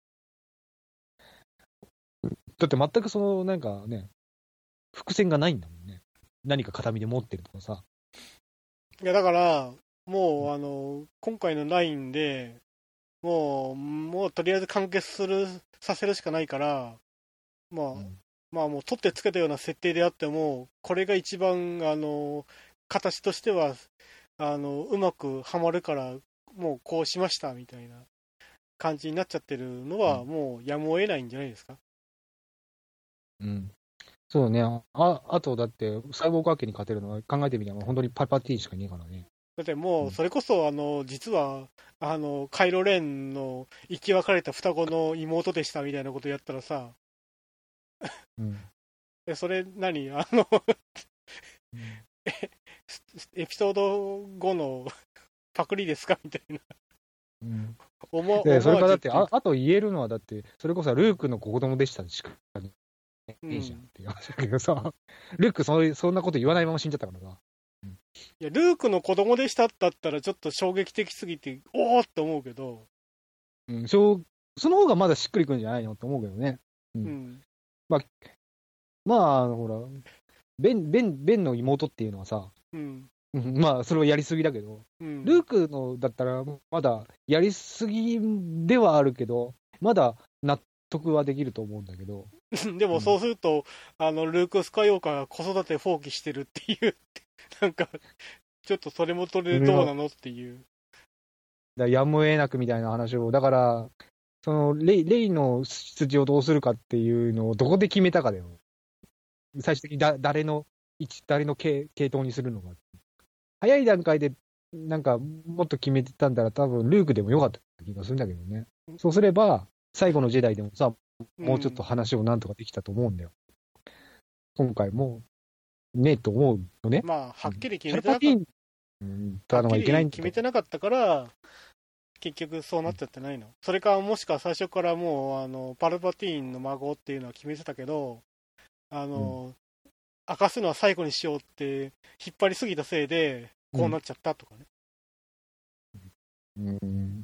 だって全くその、なんかね、伏線がないんだもんね。何か形見で持ってるとかさ。 いや、だから、もう、あの、今回のラインで、もう、もうとりあえず完結する、させるしかないから、まあ、 うん、 まあもう取ってつけたような設定であっても、これが一番、あの、形としては、あの、うまくはまるから、もうこうしました、みたいな感じになっちゃってるのは、 うん。 もうやむを得ないんじゃないですか。 うん、そうね。あ、あとだって、サイボーグアーケに勝てるのは考えてみたら、本当にパパティしかいねえからね。 だってもう、 うん。 それこそ、あの、実は、あの、カイロレンの生き別れた双子の妹でしたみたいなことやったらさ、 うん。 え、それ何あの、 うん。 エピソードごのパクリですかみたいな。 うん、 オマ、 で、 オマーそれからだって、あ、 ジュっていうか。 あと言えるのは、だって、それこそルークの子供でしたしかねえじゃんっうん。 ていう話だけどさ、ルークそ、そんなこと言わないまま死んじゃったからさ。うん。 いや、ルークの子供でしただったらちょっと衝撃的すぎて、おおって思うけど、 うん、そう、その方がまだしっくりくるんじゃないのって思うけどね。うん。 うん。 まあ、まあ、あのほら、ベン、ベン、ベンの妹っていうのはさ、 うん。 うん、まあ、それはやりすぎだけど、ルーうん。 クのだったら、まだやりすぎではあるけど、まだ納得はできると思うんだけど、 でもそううん。 すると、あの、ルーク・スカイウォーカーが子育て放棄してるっていう、なんか、ちょっとそれもそれでそれは、 どうなのっていう。 だやむを得なくみたいな話を、だから、そのレイ、レイの出自をどうするかっていうのをどこで決めたかだよ。最終的にだ誰の位置、誰の系系統にするのか。早い段階で、なんか、もっと決めてたんだら、多分ルークでもよかった気がするんだけどね。そうすれば、最後のジェダイでもさ、もうちょっとうん。 話をなんとかできたと思うんだよ。今回も、ねえと思うのね。 まあ、はうん。 っきり決パめてなかった。 ルパティーン、うん、 はっきたのがいけないんだと。 り決めてなかったから、結局そうなっちゃってないの。それか、もしくは最初からもう、あの、パルパティーンの孫っていうのは決めてたけど、あうん。 の、明かすのは最後にしようって引っ張りすぎたせいで、 うん。 こうなっちゃったとかね。 うん。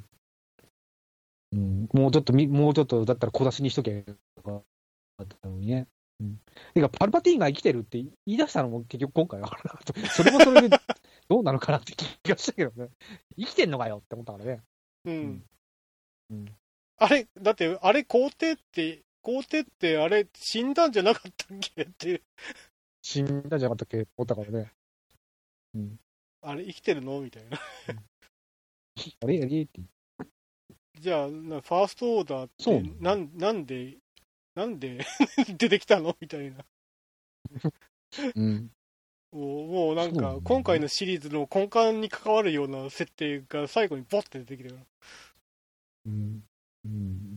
うん、もうちょっとみ、もうちょっとだったら小出しにしとけばよかったのにね。うん。てか、パルパティーンが生きてるって言い出したのも結局今回だからな。それもそれでどうなのかなって気がしたけどね。生きてんのかよって思ったからね。 うん。 うん。うん。 あれ、だって、あれ、皇帝って、皇帝ってあれ、死んだんじゃなかったっけっていう、 死んだんじゃなかったっけ思ったからね。うん。 あれ、生きてるのみたいな。 うん、あれあれって。 じゃあ、なファーストオーダーっそうなの。 て、なん、なんで、なんで出てきたのみたいな。 うん。 もう、もうなんそうなか、今回の。 のシリーズの根幹に関わるような設定が最後にボッて出てきたから。 うん。うん。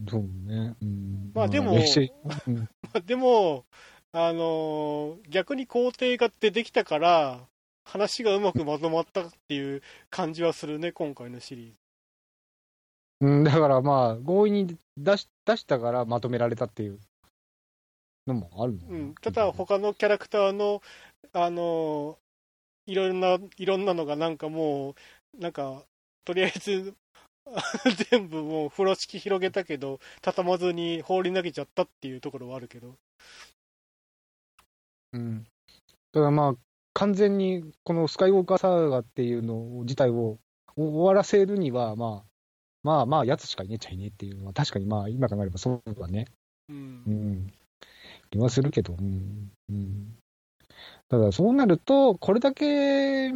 そうね。うん。 まあでまあ、冷も、 静。うん。 まあでも、あのー逆に皇帝が出てきたから、話がうまくまとまったっていう感じはするね、今回のシリーズ。 うん、だからまあ、強引に出し、出したからまとめられたっていうのもあるのかな、 うん、た結局。 だ他のキャラクターの、あのーいろんな、いろんなのがなんかもう、なんか、とりあえず、全部もう風呂敷広げたけど、畳まずに放り投げちゃったっていうところはあるけど。 うん。だからまあ、完全にこのスカイウォーカーサーガっていうの自体を終わらせるには、まあ、まあまあ、やつしかいねえっちゃいねえっていうのは、確かにまあ、今考えればそうだね。 ううんん。気はするけど、うん。うん。ただ、そうなると、これだけ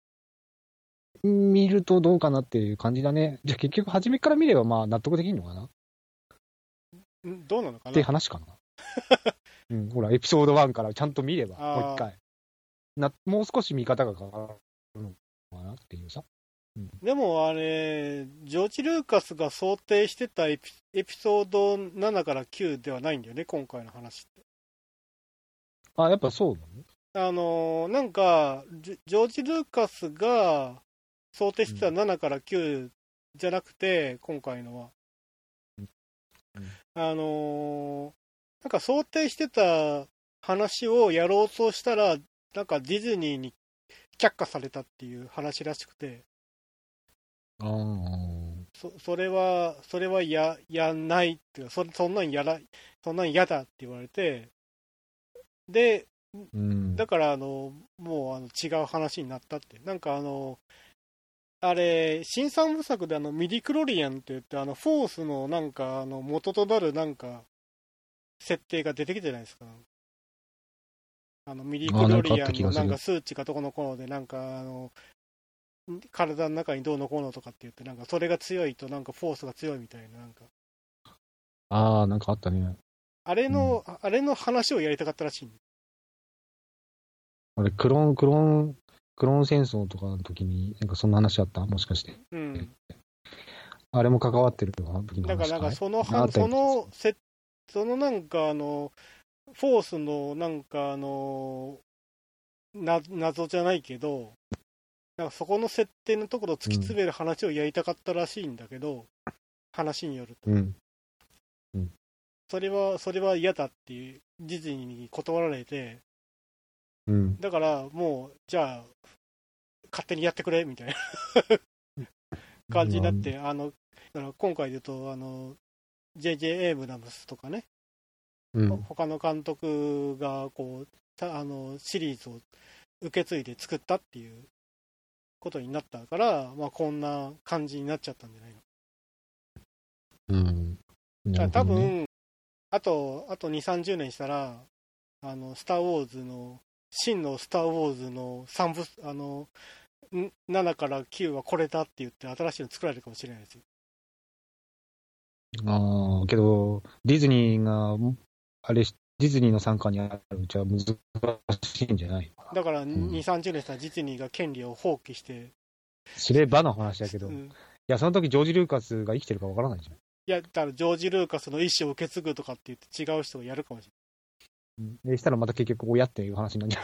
見るとどうかなっていう感じだね。じゃあ結局、初めから見ればまあ、納得できるのかなっんどうなのかてな。 話かな。うん。ほら、エピソードワンからちゃんと見れば、もう一あ回。な、もう少し見方が変わるのかなっていうさ。うん。 でもあれ、ジョージ・ルーカスが想定してたエピ、エピソードななからきゅうではないんだよね、今回の話って。 あ、やっぱそうなの？ あのーなんかジョ、ジョージ・ルーカスが想定してたななからきゅうじゃなくて、今回のは。 うんうん、 あのーなんか想定してた話をやろうとしたら、なんかディズニーに却下されたっていう話らしくて、 ああ。 そそれは、それはや、やんないっていうか、そそんなんやら、そんなん嫌だって言われて、で、 うん。 だからあの、もうあの違う話になったって。なんかあの、あれ、新三部作であのミディクロリアンって言って、あの、フォースのなんか、あの、元となるなんか、設定が出てきてじゃないですか。あの、ミディクああ、なんかあっロリアンのなんかた気がする。 数値がどこのこうので、なんかあの、体の中にどうのこうのとかって言って、なんかそれが強いとなんかフォースが強いみたいな、なんか、 ああ、なんかあったね。 あれうん。 の、あれの話をやりたかったらしい。 あれ、クローン、クローン、クローン戦争とかの時に、なんかそんな話あったもしかして。 うん。 あれも関わってる時のだからなんか話かい？ そのは、 あったよそうな気がする。 のせ、そのなんかあの、フォースのなんかあの、な、謎じゃないけど、なんかそこの設定のところを突きうん。 詰める話をやりたかったらしいんだけど、話によると。 うん。うん。 それは、それは嫌だっていう、ディズニーに断られて、 うん。 だからもう、じゃあ、勝手にやってくれ、みたいな感じになって、あの、だから今回で言うと、あの、ジェイジェイ エイブラムスとかね、 うん。 他の監督が、こう、たあの、シリーズを受け継いで作ったっていうことになったから、まあ、こんな感じになっちゃったんじゃないの。 うん。なだから多るほどね。 分、あと、あとに、さんじゅうねんしたら、あの、スター・ウォーズの、真のスター・ウォーズのさん部、あの、ななからきゅうはこれだって言って新しいの作られるかもしれないですよ。 ああ、けど、ディズニーが、あれ、ディズニーの傘下にあるうちは難しいんじゃないのかだからな。うに、 ん。 さんじゅうねんしたらディズニーが権利を放棄して、 すればの話だけど、いうん、 や、その時ジョージ・ルーカスが生きてるかわからないじゃん。 いや、だからジョージ・ルーカスの意思を受け継ぐとかって言って違う人がやるかもしうん。でしたらまた結局親っていう話になっちゃ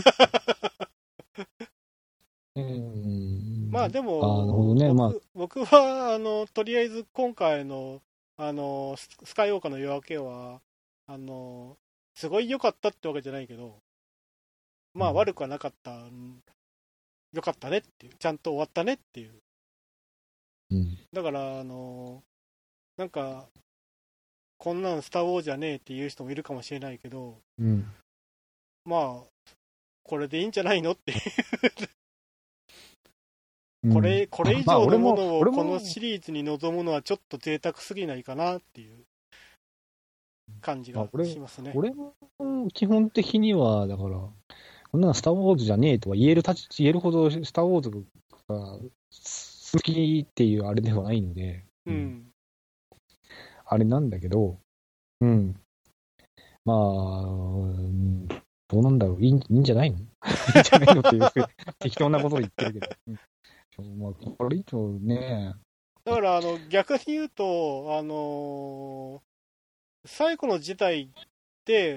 う。うまあん。 でああ、なるほも、 どね。まあ、 僕、僕は、あの、とりあえず今回の、あの、ススカイウォーカーの夜明けは、あの、すごい良かったってわけじゃないけど、まあうん。 悪くはなかった、良かったねっていう、ちゃんと終わったねっていう。 うん。 だから、あの、なんか、こんなんスター・ウォーじゃねえっていう人もいるかもしれないけど、 うん。 まあ、これでいいんじゃないのってうん。 これ、これ以まあ、 上の俺も、 ものを俺も、 このシリーズに臨むのはちょっと贅沢すぎないかなっていう感じまあ、 が俺、 しますね。 俺も基本的には、だから、こんなのスター・ウォーズじゃねえとは言えるたち、言えるほどスター・ウォーズが好きっていうあれではないので、うん、 うん。 あれなんだけど、うん。まあ、うん、どうなんだろう。いい、いいんじゃないのいいんじゃないのっていう適当なことを言ってるけど。うん、まあ、これ以上ね、 だから、あの、逆に言うと、あのー最後の時代って、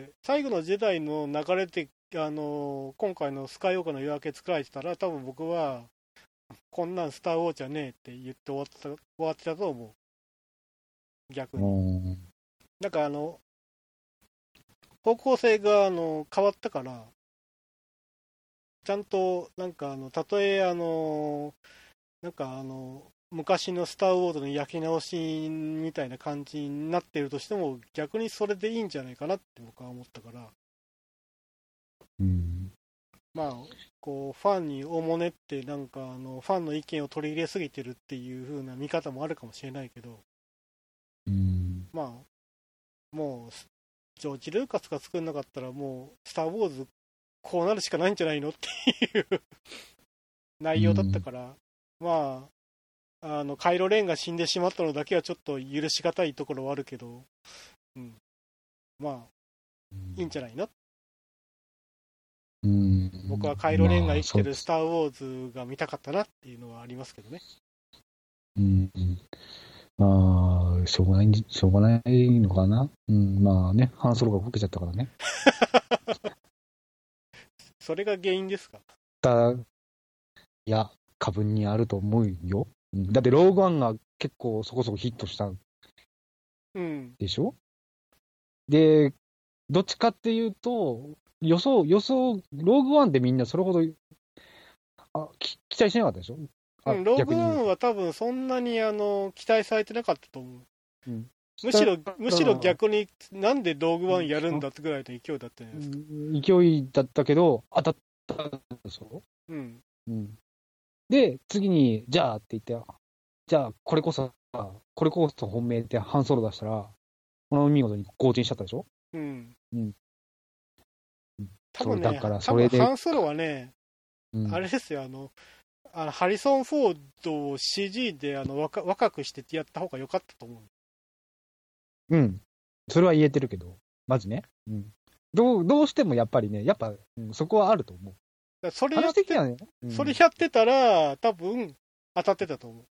最後の時代の流れで、あのー今回のスカイウォーカーの夜明け作られてたら、多分僕は、こんなんスター・ウォーじゃねえって言って終わってた、終わってたと思う。逆うに。 ん、 なんかあの、方向性があの変わったから、ちゃんと、なんかあの、たとえあの、なんかあの、昔のスター・ウォーズの焼き直しみたいな感じになってるとしても、逆にそれでいいんじゃないかなって僕は思ったから、 うん。 まあ、こう、ファンにおもねって、なんか、あの、ファンの意見を取り入れすぎてるっていう風な見方もあるかもしれないけど、 うん。 まあ、もう、ジョージ・ルーカスが作んなかったら、もう、スター・ウォーズ、こうなるしかないんじゃないのっていう内容だったから、うん、まあ、あの、カイロ・レンが死んでしまったのだけはちょっと許しがたいところはあるけど、うん。まあ、いいんじゃないの、 うん、 僕はカイロ・レンが生きてるスター・ウォーズが見たかったなっていうのはありますけどね。 うん。まあ、しょうがない、しょうがないのかな。うん、まあね、ハンソロがこけちゃったからね。 それが原因ですか？ だ、いや、過分にあると思うよ。だって、ローグワンが結構そこそこヒットしたでしょ、うん、で、どっちかっていうと、予想、予想、ローグワンでみんなそれほどあ期待しなかったでしょ、 うん、ローグワンは多分そんなにあの期待されてなかったと思う。うん、むしろ、むしろ逆になんでローグワンやるんだってぐらいの勢いだったじゃないですか。 勢いだったけど、当たったでしょ、うん。うん。で、次に、じゃあって言って、じゃあこれこそ、これこそ本命ってハンソロ出したら、この見事に合鎮しちゃったでしょ。うん。うん。 多分ね、だからそれで多分ハンソロはね、うん、あれですよ、あの、あのハリソン・フォードを シージー であの 若, 若くしてやった方が良かったと思う。 うん。それは言えてるけど、まずね。うん。どう、どうしてもやっぱりね、やっぱ、うん、そこはあると思う。 だそれやって、ね、うん、それやってたら、多分、当たってたと思う。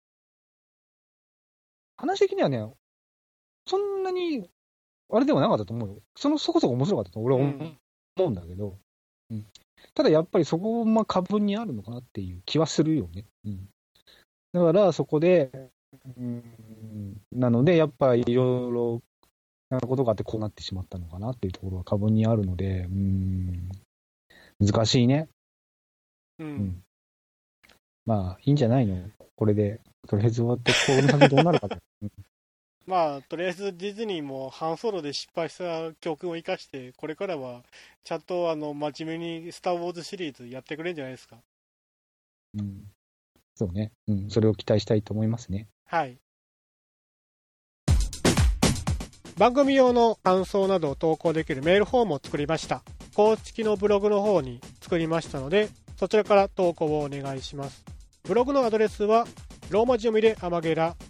話的にはね、そんなに、あれではなかったと思うよ。その、そこそこ面白かったと俺は思うんだけど、うん、うん。ただやっぱりそこも過分にあるのかなっていう気はするよね。うん。だからそこで、うん、なのでやっぱりいろいろなことがあってこうなってしまったのかなっていうところは過分にあるので、うん、難しいね。うん。うん、まあいいんじゃないの、これで。とりあえず終わってこの先どうなるかと。うん、 まあとりあえずディズニーもハンソロで失敗した教訓を生かしてこれからはちゃんとあの真面目にスター・ウォーズシリーズやってくれるんじゃないですか。 うん。そうね。うん。それを期待したいと思いますね。 はい。番組用の感想などを投稿できるメールフォームを作りました。公式のブログの方に作りましたので、そちらから投稿をお願いします。ブログのアドレスはローマ字読みでアマゲラ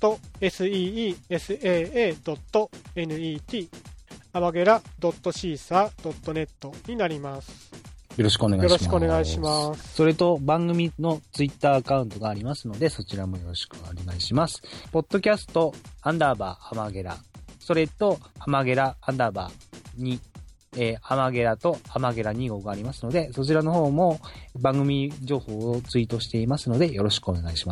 .seesaa.net アマゲラ .シーサー ドットネット になります。 よろしくお願いします。 よろしくお願いします。 それと番組のツイッターアカウントがありますので、そちらもよろしくお願いします。ポッドキャストアンダーバーアマゲラ、それとアマゲラアンダーバーに、えー、アマゲラとアマゲラに号がありますので、そちらの方も番組情報をツイートしていますので、よろしくお願いします。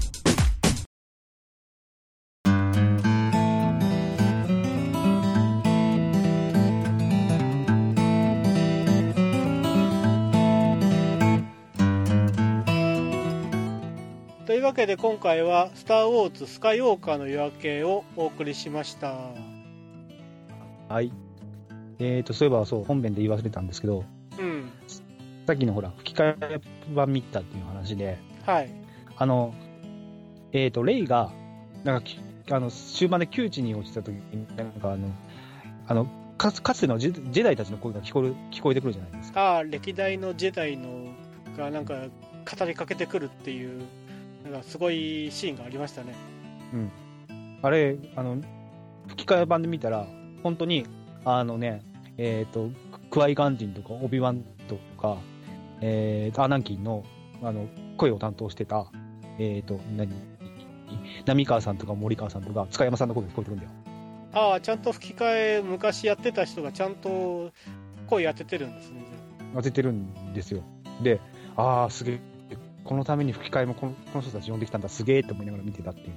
というわけで今回はスター・ウォーズスカイウォーカーの夜明けをお送りしました。 はい。えーと、そういえばそう、本編で言い忘れたんですけど、うん。さっきのほら、吹き替え版見たっていう話で、はい。あの、えーと、レイが、なんか、あの、終盤で窮地に落ちた時に、なんかあの、あの、か, かつてのジェ、ジェダイたちの声が聞こえる、聞こえてくるじゃないですか。 ああ、歴代のジェダイのがなんか語りかけてくるっていう、なんかすごいシーンがありましたね。 うん。あれ、あの、吹き替え版で見たら、本当に、あのね、えっ、ー、と、クワイガンジンとか、オビワンとか、えーと、アナンキンの、あの、声を担当してた、えっ、ー、と、何、浪川さんとか森川さんとか、塚山さんの声が聞こえてくるんだよ。 ああ、ちゃんと吹き替え、昔やってた人がちゃんと声当ててるんですね、 じゃあ。当ててるんですよ。で、ああ、すげえ。このために吹き替えもこの、この人たち呼んできたんだ、すげえって思いながら見てたっていうね。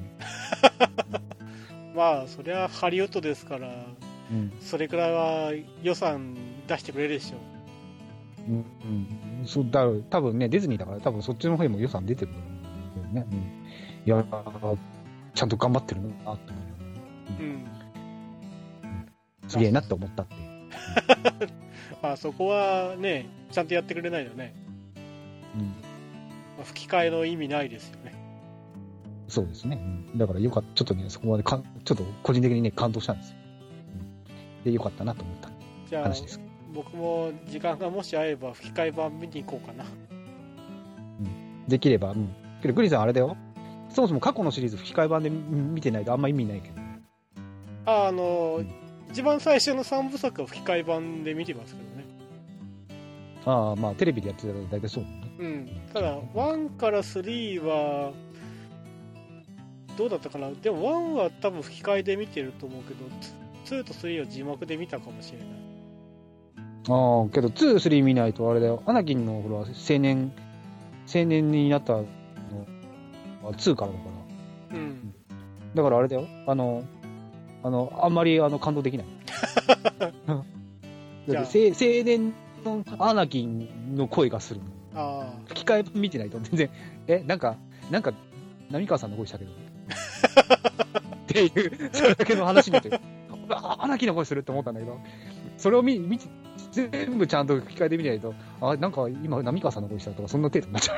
まあ、そりゃハリウッドですから、うん、それくらいは予算出してくれるでしょう。うん、うん、そうだ、多分ね、ディズニーだから、多分そっちの方にも予算出てるんだよね。うん、いや、ちゃんと頑張ってるなって思う。うん。うん、すげえなって思ったっていう。 まあそこはねちゃんとやってくれないよね。 うん。 まあ、吹き替えの意味ないですよね。 そうですね。うん、だからよかった。ちょっとね、そこまでかちょっと個人的にね、感動したんですよ。うん、で、よかったなと思ったじゃあ話です。 僕も時間がもし合えば吹き替え版見に行こうかな。 できれば、うん。けど、グリさんあれだよ。そもそも過去のシリーズ吹き替え版で見てないとあんま意味ないけど。 あ、あの、 うん、 一番最初のさんぶさくは吹き替え版で見てますけどね。 ああ、まあ、テレビでやってたら大体そうだね。 うん。ただ、ワンからスリーは、どうだったかな。でもワンは多分吹き替えで見てると思うけど、ツーとスリーは字幕で見たかもしれない。 ああ、けど、ツー、スリー見ないとあれだよ。アナキンのほら、青年、青年になったのはツーからだから。 うん。 だからあれだよ。あの、あの、あんまりあの感動できない。だって青青年のアナキンの声がするの。 ああ。 吹き替え見てないと全然、え、なんか、なんか、浪川さんの声したけど。っていう、それだけの話見て、あ、アナキンの声するって思ったんだけど、それを見、見て、全部ちゃんと吹き替えで見ないと、あ、なんか今、浪川さんの声したとか、そんな程度になっちゃう。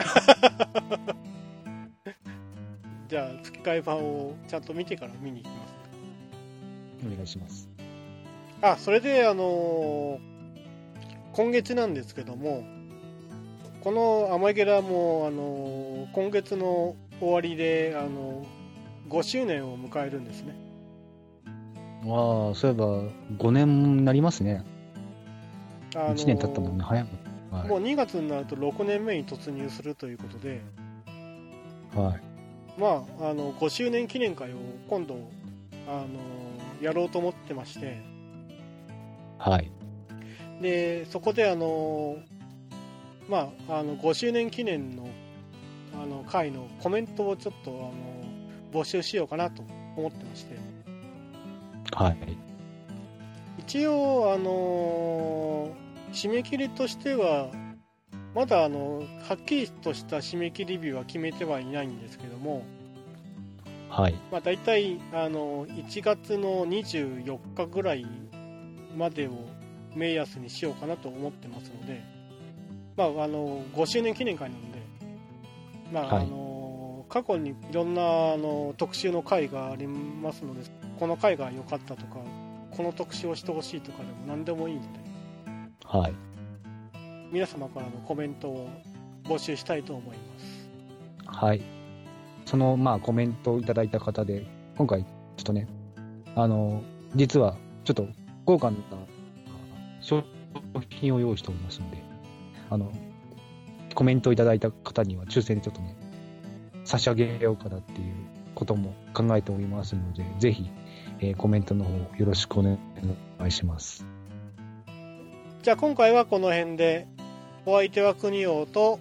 じゃあ、吹き替え版をちゃんと見てから見に行きます。 お願いします。 あ、それで、あのー、今月なんですけども、このアマゲラも、あのー、今月の終わりで、あのー、ごしゅうねんを迎えるんですね。 ああ、そういえば、ごねんになりますね。 あのー、 いちねん経ったもんね、早い、はい、 もうにがつになるとろくねんめに突入するということで、 はい。 まあ、あのごしゅうねん記念会を今度、あのやろうと思ってまして、 はい。 でそこであの、まあ、あのごしゅうねん記念のあの会のコメントをちょっとあの募集しようかなと思ってまして、 はい。 一応、あの締め切りとしてはまだあのはっきりとした締め切り日は決めてはいないんですけども、 はい。 まあ、大体あのいちがつのにじゅうよっかぐらいまでを目安にしようかなと思ってますので、まあ、あのごしゅうねん記念会なので、まあ、はい、あの過去にいろんなあの特集の回がありますので、この回が良かったとかこの特集をしてほしいとかでも何でもいいので、 はい、 皆様からのコメントを募集したいと思います。 はい。そのまあコメントをいただいた方で、今回ちょっとね、あの実はちょっと豪華な商品を用意しておりますので、あのコメントをいただいた方には抽選でちょっとね差し上げようかなっていうことも考えておりますので、ぜひ、えー、コメントの方よろしくお願いします。 じゃあ今回はこの辺で、お相手は国王と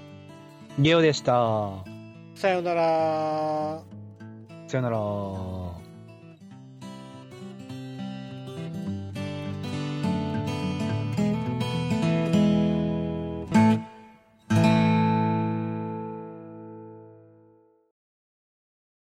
ゲオでした。 さよなら。 さよなら。